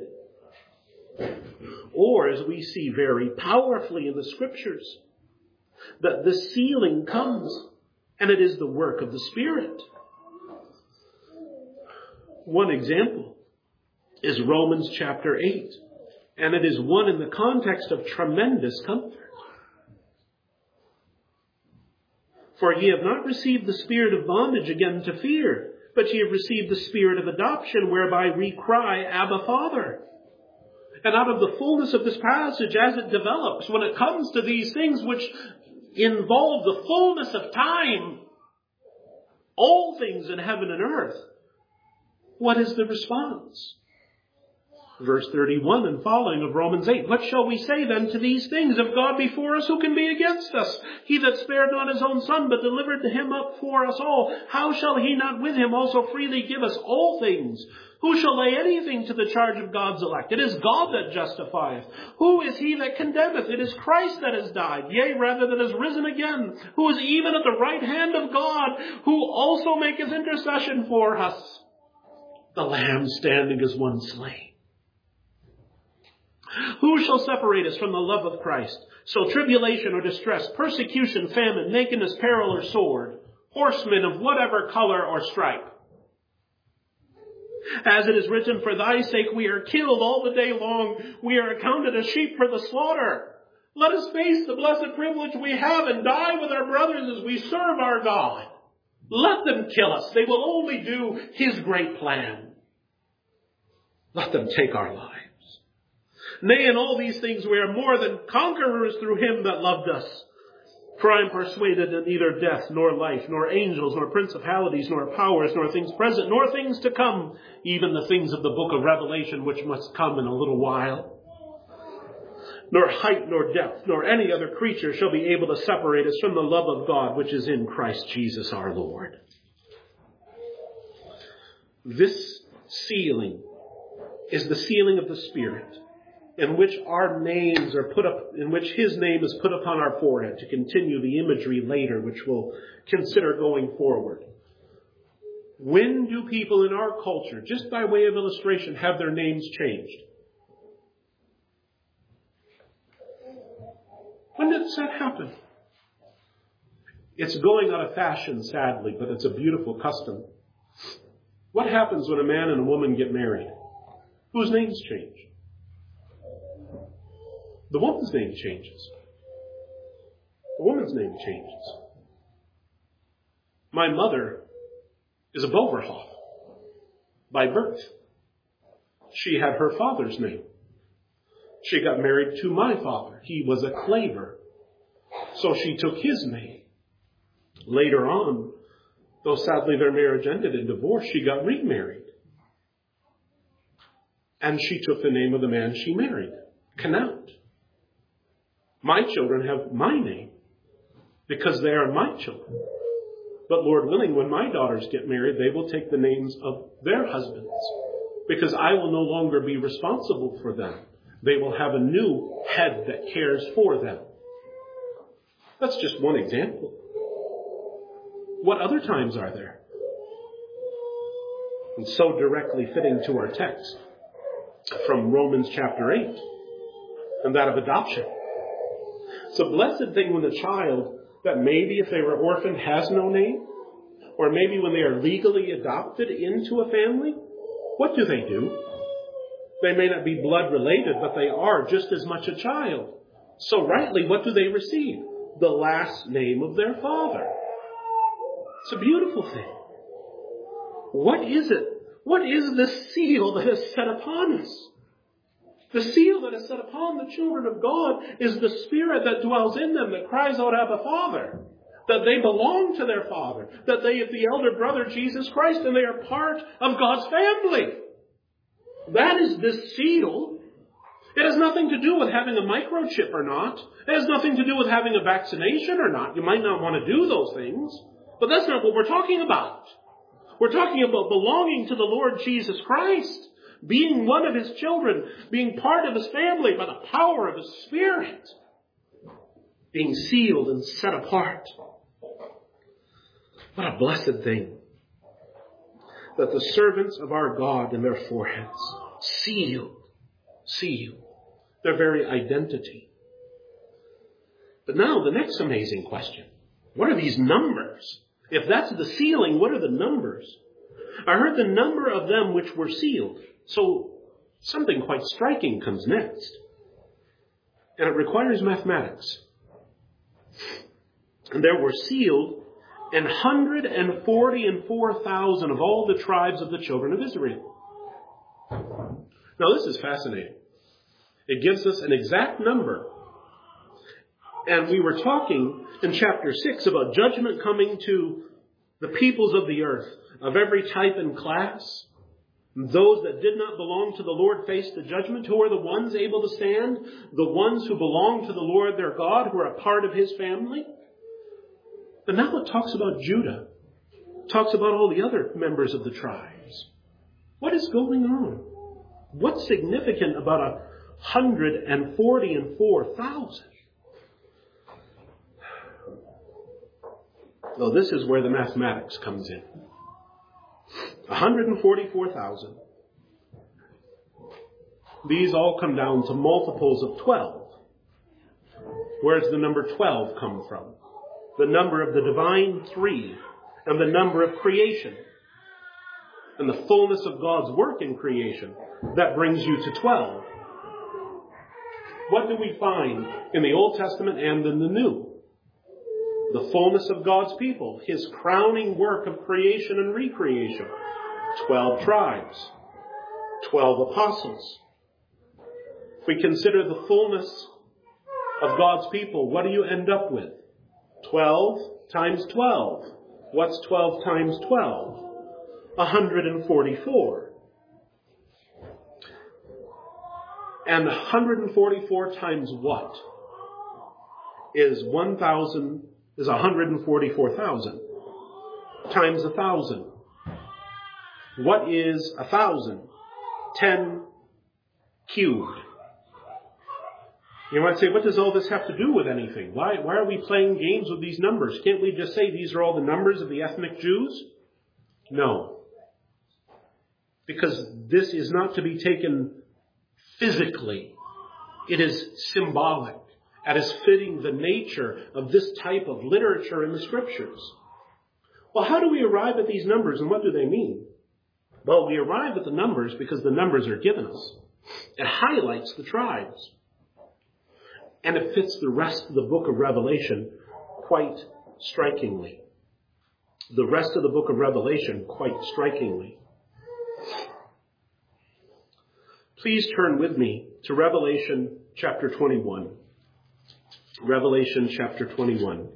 or as we see very powerfully in the Scriptures, that the sealing comes and it is the work of the Spirit. One example is Romans chapter eight, and it is one in the context of tremendous comfort. For ye have not received the spirit of bondage again to fear, but ye have received the spirit of adoption, whereby we cry, Abba, Father. And out of the fullness of this passage, as it develops, when it comes to these things which involve the fullness of time, all things in heaven and earth, what is the response? Verse thirty-one and following of Romans eight. What shall we say then to these things? If God be for us, who can be against us? He that spared not his own Son, but delivered him up for us all, how shall he not with him also freely give us all things? Who shall lay anything to the charge of God's elect? It is God that justifieth. Who is he that condemneth? It is Christ that has died, yea, rather that has risen again, who is even at the right hand of God, who also maketh intercession for us. The Lamb standing as one slain. Who shall separate us from the love of Christ? So tribulation or distress, persecution, famine, nakedness, peril, or sword, horsemen of whatever color or stripe. As it is written, for thy sake we are killed all the day long. We are accounted as sheep for the slaughter. Let us face the blessed privilege we have and die with our brothers as we serve our God. Let them kill us. They will only do his great plan. Let them take our lives. Nay, in all these things we are more than conquerors through him that loved us. For I am persuaded that neither death, nor life, nor angels, nor principalities, nor powers, nor things present, nor things to come, even the things of the book of Revelation, which must come in a little while, nor height, nor depth, nor any other creature shall be able to separate us from the love of God, which is in Christ Jesus our Lord. This sealing is the sealing of the Spirit, in which our names are put up, in which his name is put upon our forehead, to continue the imagery later, which we'll consider going forward. When do people in our culture, just by way of illustration, have their names changed? When does that happen? It's going out of fashion, sadly, but it's a beautiful custom. What happens when a man and a woman get married? Whose names change? The woman's name changes. The woman's name changes. My mother is a Boverhoff by birth. She had her father's name. She got married to my father. He was a Claver. So she took his name. Later on, though sadly their marriage ended in divorce, she got remarried. And she took the name of the man she married, Knaut. My children have my name because they are my children. But Lord willing, when my daughters get married, they will take the names of their husbands because I will no longer be responsible for them. They will have a new head that cares for them. That's just one example. What other times are there? And so directly fitting to our text from Romans chapter eight, and that of adoption. It's a blessed thing when a child that maybe if they were orphaned has no name, or maybe when they are legally adopted into a family, what do they do? They may not be blood related, but they are just as much a child. So rightly, what do they receive? The last name of their father. It's a beautiful thing. What is it? What is the seal that is set upon us? The seal that is set upon the children of God is the Spirit that dwells in them, that cries out, Abba, Father. That they belong to their Father. That they have the elder brother, Jesus Christ, and they are part of God's family. That is the seal. It has nothing to do with having a microchip or not. It has nothing to do with having a vaccination or not. You might not want to do those things, but that's not what we're talking about. We're talking about belonging to the Lord Jesus Christ, being one of his children, being part of his family by the power of his Spirit, being sealed and set apart. What a blessed thing that the servants of our God in their foreheads seal, seal their very identity. But now the next amazing question. What are these numbers? If that's the sealing, what are the numbers? I heard the number of them which were sealed. So something quite striking comes next. And it requires mathematics. And there were sealed an hundred and forty and four thousand of all the tribes of the children of Israel. Now this is fascinating. It gives us an exact number. And we were talking in chapter six about judgment coming to the peoples of the earth, of every type and class. Those that did not belong to the Lord faced the judgment. Who are the ones able to stand? The ones who belong to the Lord their God, who are a part of his family. And now it talks about Judah. It talks about all the other members of the tribes. What is going on? What's significant about a hundred and forty and four thousand? Well, this is where the mathematics comes in. one hundred forty-four thousand. These all come down to multiples of twelve. Where does the number twelve come from? The number of the divine three and the number of creation. And the fullness of God's work in creation. That brings you to twelve. What do we find in the Old Testament and in the New? The fullness of God's people, his crowning work of creation and recreation. Twelve tribes. Twelve apostles. If we consider the fullness of God's people, what do you end up with? Twelve times twelve. What's twelve times twelve? one hundred forty-four. And one hundred forty-four times what? Is one thousand, is one hundred forty-four thousand. Times one thousand. What is one thousand? ten cubed. You might say, what does all this have to do with anything? Why, why are we playing games with these numbers? Can't we just say these are all the numbers of the ethnic Jews? No. Because this is not to be taken physically. It is symbolic. It is fitting the nature of this type of literature in the Scriptures. Well, how do we arrive at these numbers and what do they mean? Well, we arrive at the numbers because the numbers are given us. It highlights the tribes. And it fits the rest of the book of Revelation quite strikingly. The rest of the book of Revelation quite strikingly. Please turn with me to Revelation chapter twenty-one. Revelation chapter twenty-one.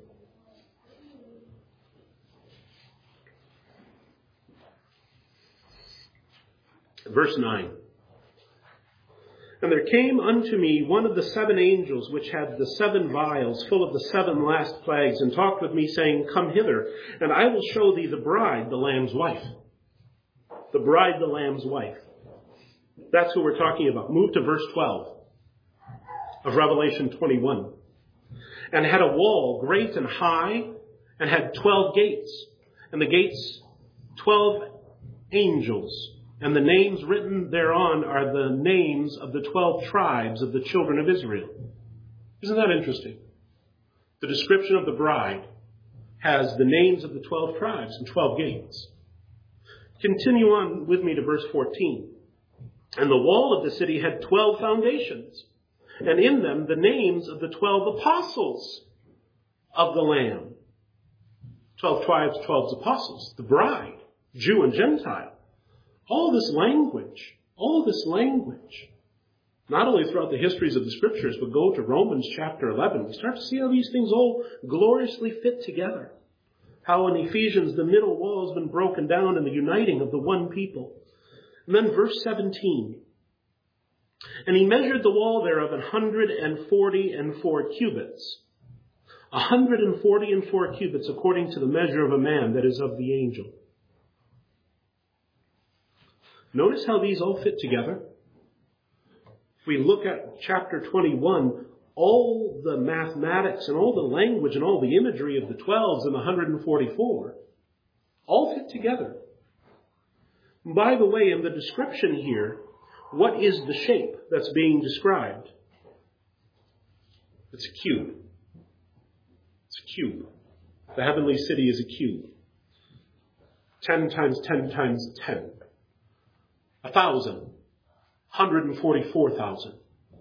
Verse nine. And there came unto me one of the seven angels which had the seven vials full of the seven last plagues, and talked with me, saying, Come hither, and I will show thee the bride, the Lamb's wife. The bride, the Lamb's wife. That's who we're talking about. Move to verse twelve of Revelation twenty-one. And had a wall great and high, and had twelve gates, and the gates twelve angels. And the names written thereon are the names of the twelve tribes of the children of Israel. Isn't that interesting? The description of the bride has the names of the twelve tribes and twelve gates. Continue on with me to verse fourteen. And the wall of the city had twelve foundations, and in them the names of the twelve apostles of the Lamb. Twelve tribes, twelve apostles, the bride, Jew and Gentile. All this language, all this language, not only throughout the histories of the Scriptures, but go to Romans chapter eleven. We start to see how these things all gloriously fit together. How in Ephesians the middle wall has been broken down and the uniting of the one people. And then verse seventeen. And he measured the wall thereof an hundred and forty and four cubits. A hundred and forty and four cubits according to the measure of a man, that is of the angel. Notice how these all fit together. If we look at chapter twenty-one, all the mathematics and all the language and all the imagery of the twelves and the one hundred forty-four all fit together. By the way, in the description here, what is the shape that's being described? It's a cube. It's a cube. The heavenly city is a cube. Ten times ten times ten. A thousand. one hundred forty-four thousand.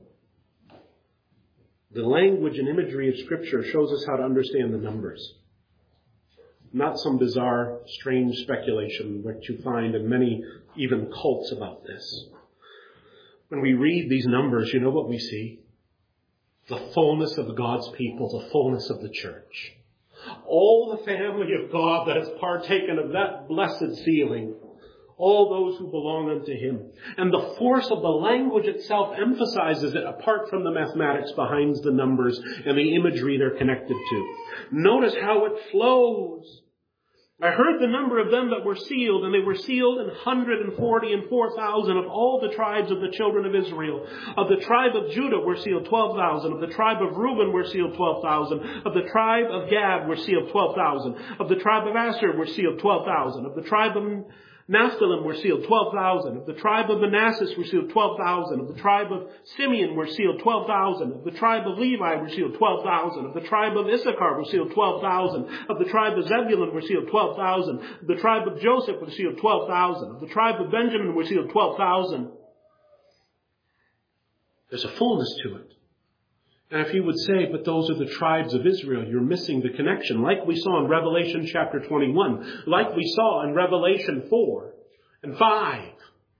The language and imagery of Scripture shows us how to understand the numbers. Not some bizarre, strange speculation which you find in many, even cults about this. When we read these numbers, you know what we see? The fullness of God's people, the fullness of the church. All the family of God that has partaken of that blessed sealing. All those who belong unto Him. And the force of the language itself emphasizes it apart from the mathematics behind the numbers and the imagery they're connected to. Notice how it flows. I heard the number of them that were sealed, and they were sealed in one hundred forty and four thousand of all the tribes of the children of Israel. Of the tribe of Judah were sealed twelve thousand. Of the tribe of Reuben were sealed twelve thousand. Of the tribe of Gad were sealed twelve thousand. Of the tribe of Asher were sealed twelve thousand. Of the tribe of Naphtali were sealed twelve thousand. Of the tribe of Manasseh were sealed twelve thousand. Of the tribe of Simeon were sealed twelve thousand. Of the tribe of Levi were sealed twelve thousand. Of the tribe of Issachar were sealed twelve thousand. Of the tribe of Zebulun were sealed twelve thousand. Of the tribe of Joseph were sealed twelve thousand. Of the tribe of Benjamin were sealed twelve thousand. There's a fullness to it. And if you would say, but those are the tribes of Israel, you're missing the connection. Like we saw in Revelation chapter twenty-one. Like we saw in Revelation four and five.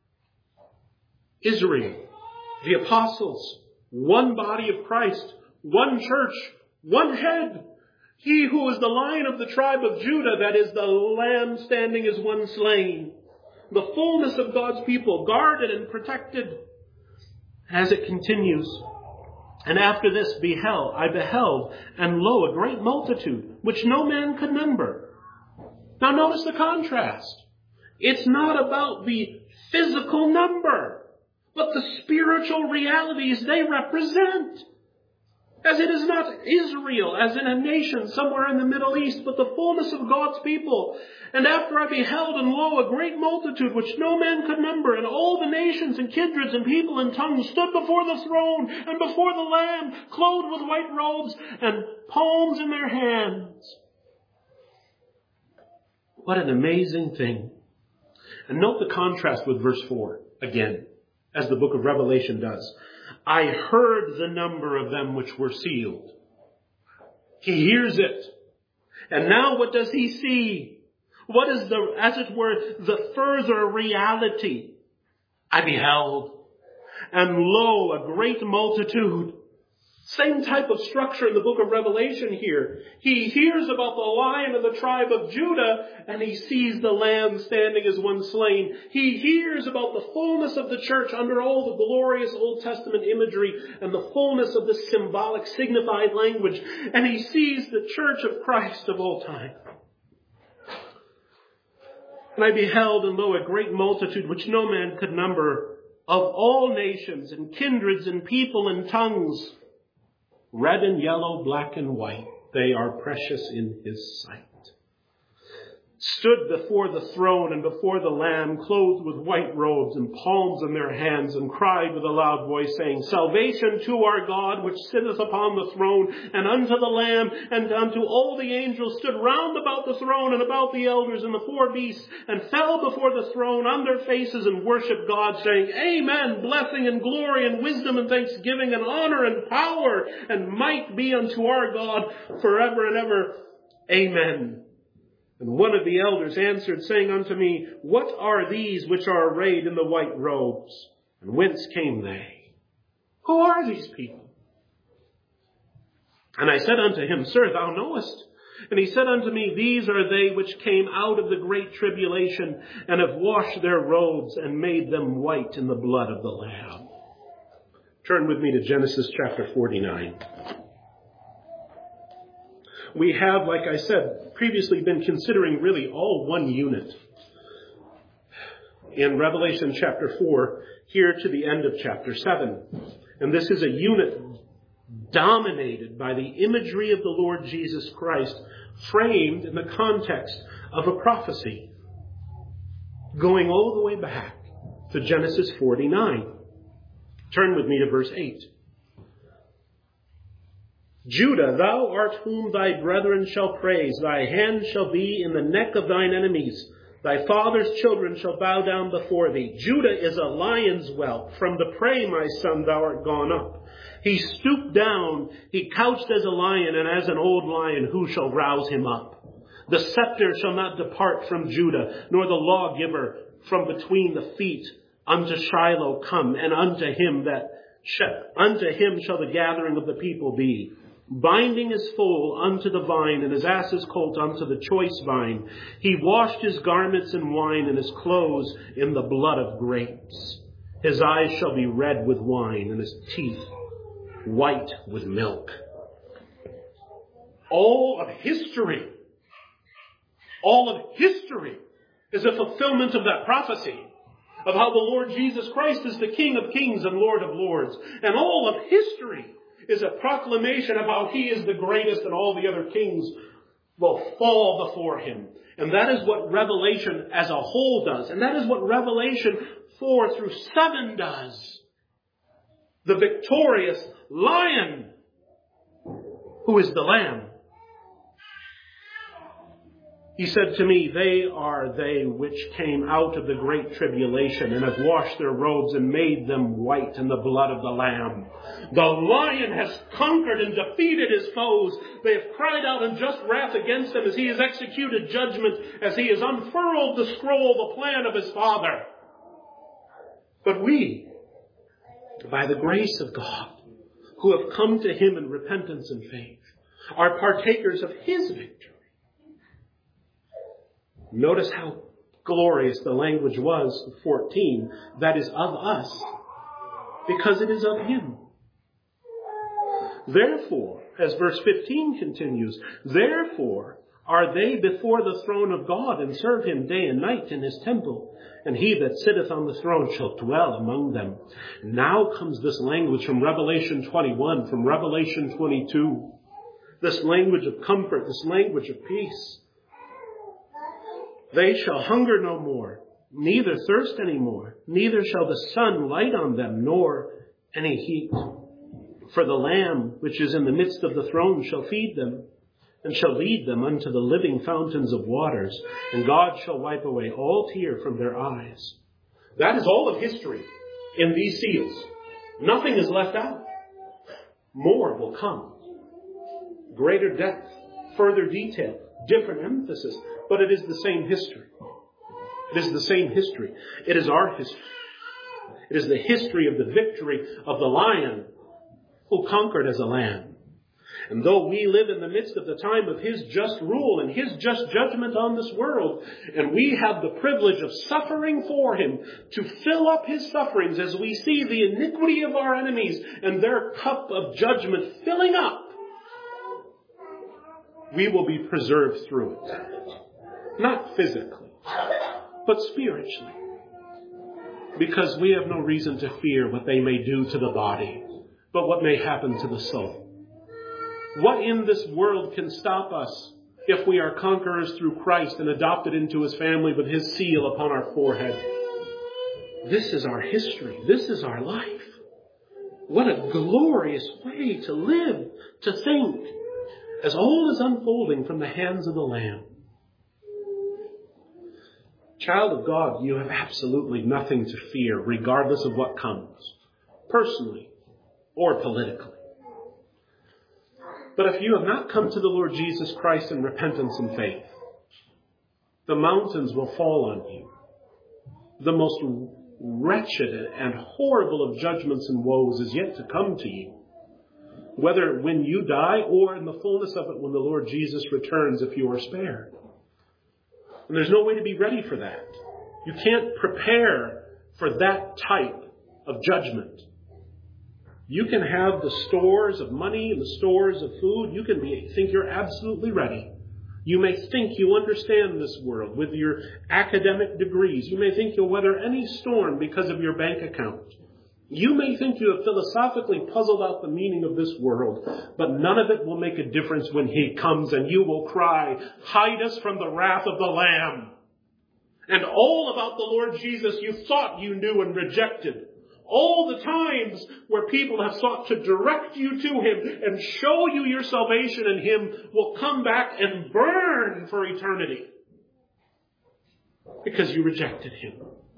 Israel, the apostles, one body of Christ, one church, one head. He who is the Lion of the tribe of Judah, that is the Lamb standing as one slain. The fullness of God's people, guarded and protected. As it continues, and after this beheld, I beheld, and lo, a great multitude, which no man could number. Now notice the contrast. It's not about the physical number, but the spiritual realities they represent. As it is not Israel, as in a nation somewhere in the Middle East, but the fullness of God's people. And after I beheld, and lo, a great multitude, which no man could number, and all the nations and kindreds and people and tongues stood before the throne and before the Lamb, clothed with white robes and palms in their hands. What an amazing thing. And note the contrast with verse four again, as the book of Revelation does. I heard the number of them which were sealed. He hears it. And now what does he see? What is the, as it were, the further reality? I beheld, and lo, a great multitude. Same type of structure in the book of Revelation here. He hears about the Lion of the tribe of Judah, and he sees the Lamb standing as one slain. He hears about the fullness of the church under all the glorious Old Testament imagery and the fullness of the symbolic, signified language. And he sees the church of Christ of all time. And I beheld, and lo, a great multitude, which no man could number, of all nations and kindreds and people and tongues, red and yellow, black and white, they are precious in his sight. Stood before the throne and before the Lamb, clothed with white robes and palms in their hands, and cried with a loud voice, saying, Salvation to our God, which sitteth upon the throne, and unto the Lamb, and unto all the angels stood round about the throne, and about the elders and the four beasts, and fell before the throne on their faces, and worshipped God, saying, Amen, blessing and glory and wisdom and thanksgiving and honor and power and might be unto our God forever and ever. Amen. And one of the elders answered, saying unto me, What are these which are arrayed in the white robes? And whence came they? Who are these people? And I said unto him, Sir, thou knowest. And he said unto me, These are they which came out of the great tribulation, and have washed their robes, and made them white in the blood of the Lamb. Turn with me to Genesis chapter forty-nine. We have, like I said, previously been considering really all one unit. In Revelation chapter four, here to the end of chapter seven. And this is a unit dominated by the imagery of the Lord Jesus Christ, framed in the context of a prophecy, going all the way back to Genesis forty-nine. Turn with me to verse eight. Judah, thou art whom thy brethren shall praise. Thy hand shall be in the neck of thine enemies. Thy father's children shall bow down before thee. Judah is a lion's whelp. From the prey, my son, thou art gone up. He stooped down. He couched as a lion, and as an old lion, who shall rouse him up? The scepter shall not depart from Judah, nor the lawgiver from between the feet. Unto Shiloh come, and unto him that sh- unto him shall the gathering of the people be. Binding his foal unto the vine, and his ass's colt unto the choice vine. He washed his garments in wine, and his clothes in the blood of grapes. His eyes shall be red with wine, and his teeth white with milk. All of history, all of history is a fulfillment of that prophecy of how the Lord Jesus Christ is the King of kings and Lord of lords. And all of history is a proclamation of how he is the greatest, and all the other kings will fall before him. And that is what Revelation as a whole does. And that is what Revelation four through seven does. The victorious Lion, who is the Lamb. He said to me, they are they which came out of the great tribulation and have washed their robes and made them white in the blood of the Lamb. The Lion has conquered and defeated his foes. They have cried out in just wrath against him as he has executed judgment, as he has unfurled the scroll, the plan of his Father. But we, by the grace of God, who have come to him in repentance and faith, are partakers of his victory. Notice how glorious the language was, fourteen, that is of us, because it is of him. Therefore, as verse fifteen continues, therefore are they before the throne of God and serve him day and night in his temple, and he that sitteth on the throne shall dwell among them. Now comes this language from Revelation twenty-one, from Revelation twenty-two. This language of comfort, this language of peace. They shall hunger no more, neither thirst any more, neither shall the sun light on them, nor any heat. For the Lamb which is in the midst of the throne shall feed them, and shall lead them unto the living fountains of waters, and God shall wipe away all tear from their eyes. That is all of history in these seals. Nothing is left out. More will come. Greater depth, further detail, different emphasis. But it is the same history. It is the same history. It is our history. It is the history of the victory of the Lion who conquered as a lamb. And though we live in the midst of the time of his just rule and his just judgment on this world, and we have the privilege of suffering for him, to fill up his sufferings as we see the iniquity of our enemies and their cup of judgment filling up, we will be preserved through it. Not physically, but spiritually. Because we have no reason to fear what they may do to the body, but what may happen to the soul. What in this world can stop us if we are conquerors through Christ and adopted into his family with his seal upon our forehead? This is our history. This is our life. What a glorious way to live, to think, as all is unfolding from the hands of the Lamb. Child of God, you have absolutely nothing to fear, regardless of what comes, personally or politically. But if you have not come to the Lord Jesus Christ in repentance and faith, the mountains will fall on you. The most wretched and horrible of judgments and woes is yet to come to you. Whether when you die or in the fullness of it when the Lord Jesus returns, if you are spared. And there's no way to be ready for that. You can't prepare for that type of judgment. You can have the stores of money and the stores of food. You can be, think you're absolutely ready. You may think you understand this world with your academic degrees. You may think you'll weather any storm because of your bank account. You may think you have philosophically puzzled out the meaning of this world, but none of it will make a difference when he comes, and you will cry, hide us from the wrath of the Lamb. And all about the Lord Jesus you thought you knew and rejected. All the times where people have sought to direct you to him and show you your salvation in him will come back and burn for eternity. Because you rejected him.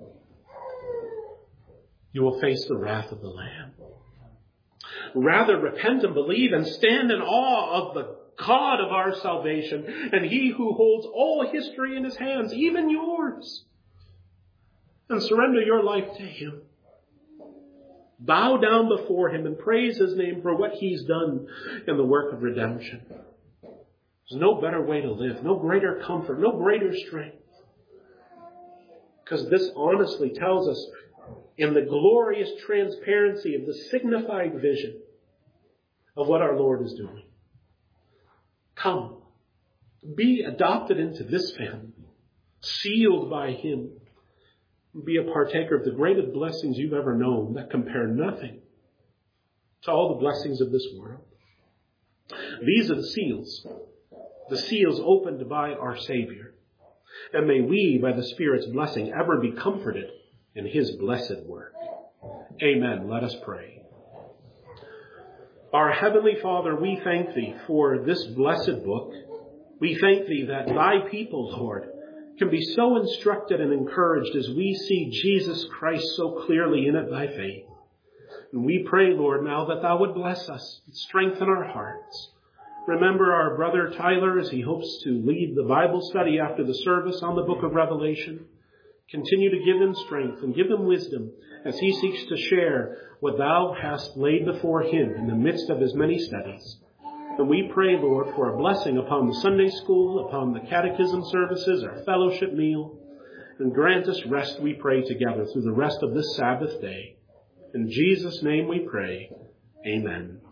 You will face the wrath of the Lamb. Rather, repent and believe and stand in awe of the God of our salvation and he who holds all history in his hands, even yours. And surrender your life to him. Bow down before him and praise his name for what he's done in the work of redemption. There's no better way to live, no greater comfort, no greater strength. Because this honestly tells us in the glorious transparency of the signified vision of what our Lord is doing. Come, be adopted into this family, sealed by him. Be a partaker of the greatest blessings you've ever known that compare nothing to all the blessings of this world. These are the seals, the seals opened by our Savior. And may we, by the Spirit's blessing, ever be comforted in his blessed work. Amen. Let us pray. Our Heavenly Father, we thank thee for this blessed book, We thank thee that thy people, Lord, can be so instructed and encouraged as we see Jesus Christ so clearly in it by faith. And we pray, Lord, now that thou would bless us and strengthen our hearts. Remember our brother Tyler as he hopes to lead the Bible study after the service on the book of Revelation. Continue to give him strength and give him wisdom as he seeks to share what thou hast laid before him in the midst of his many studies. And we pray, Lord, for a blessing upon the Sunday school, upon the catechism services, our fellowship meal, and grant us rest, we pray, together through the rest of this Sabbath day. In Jesus' name we pray. Amen.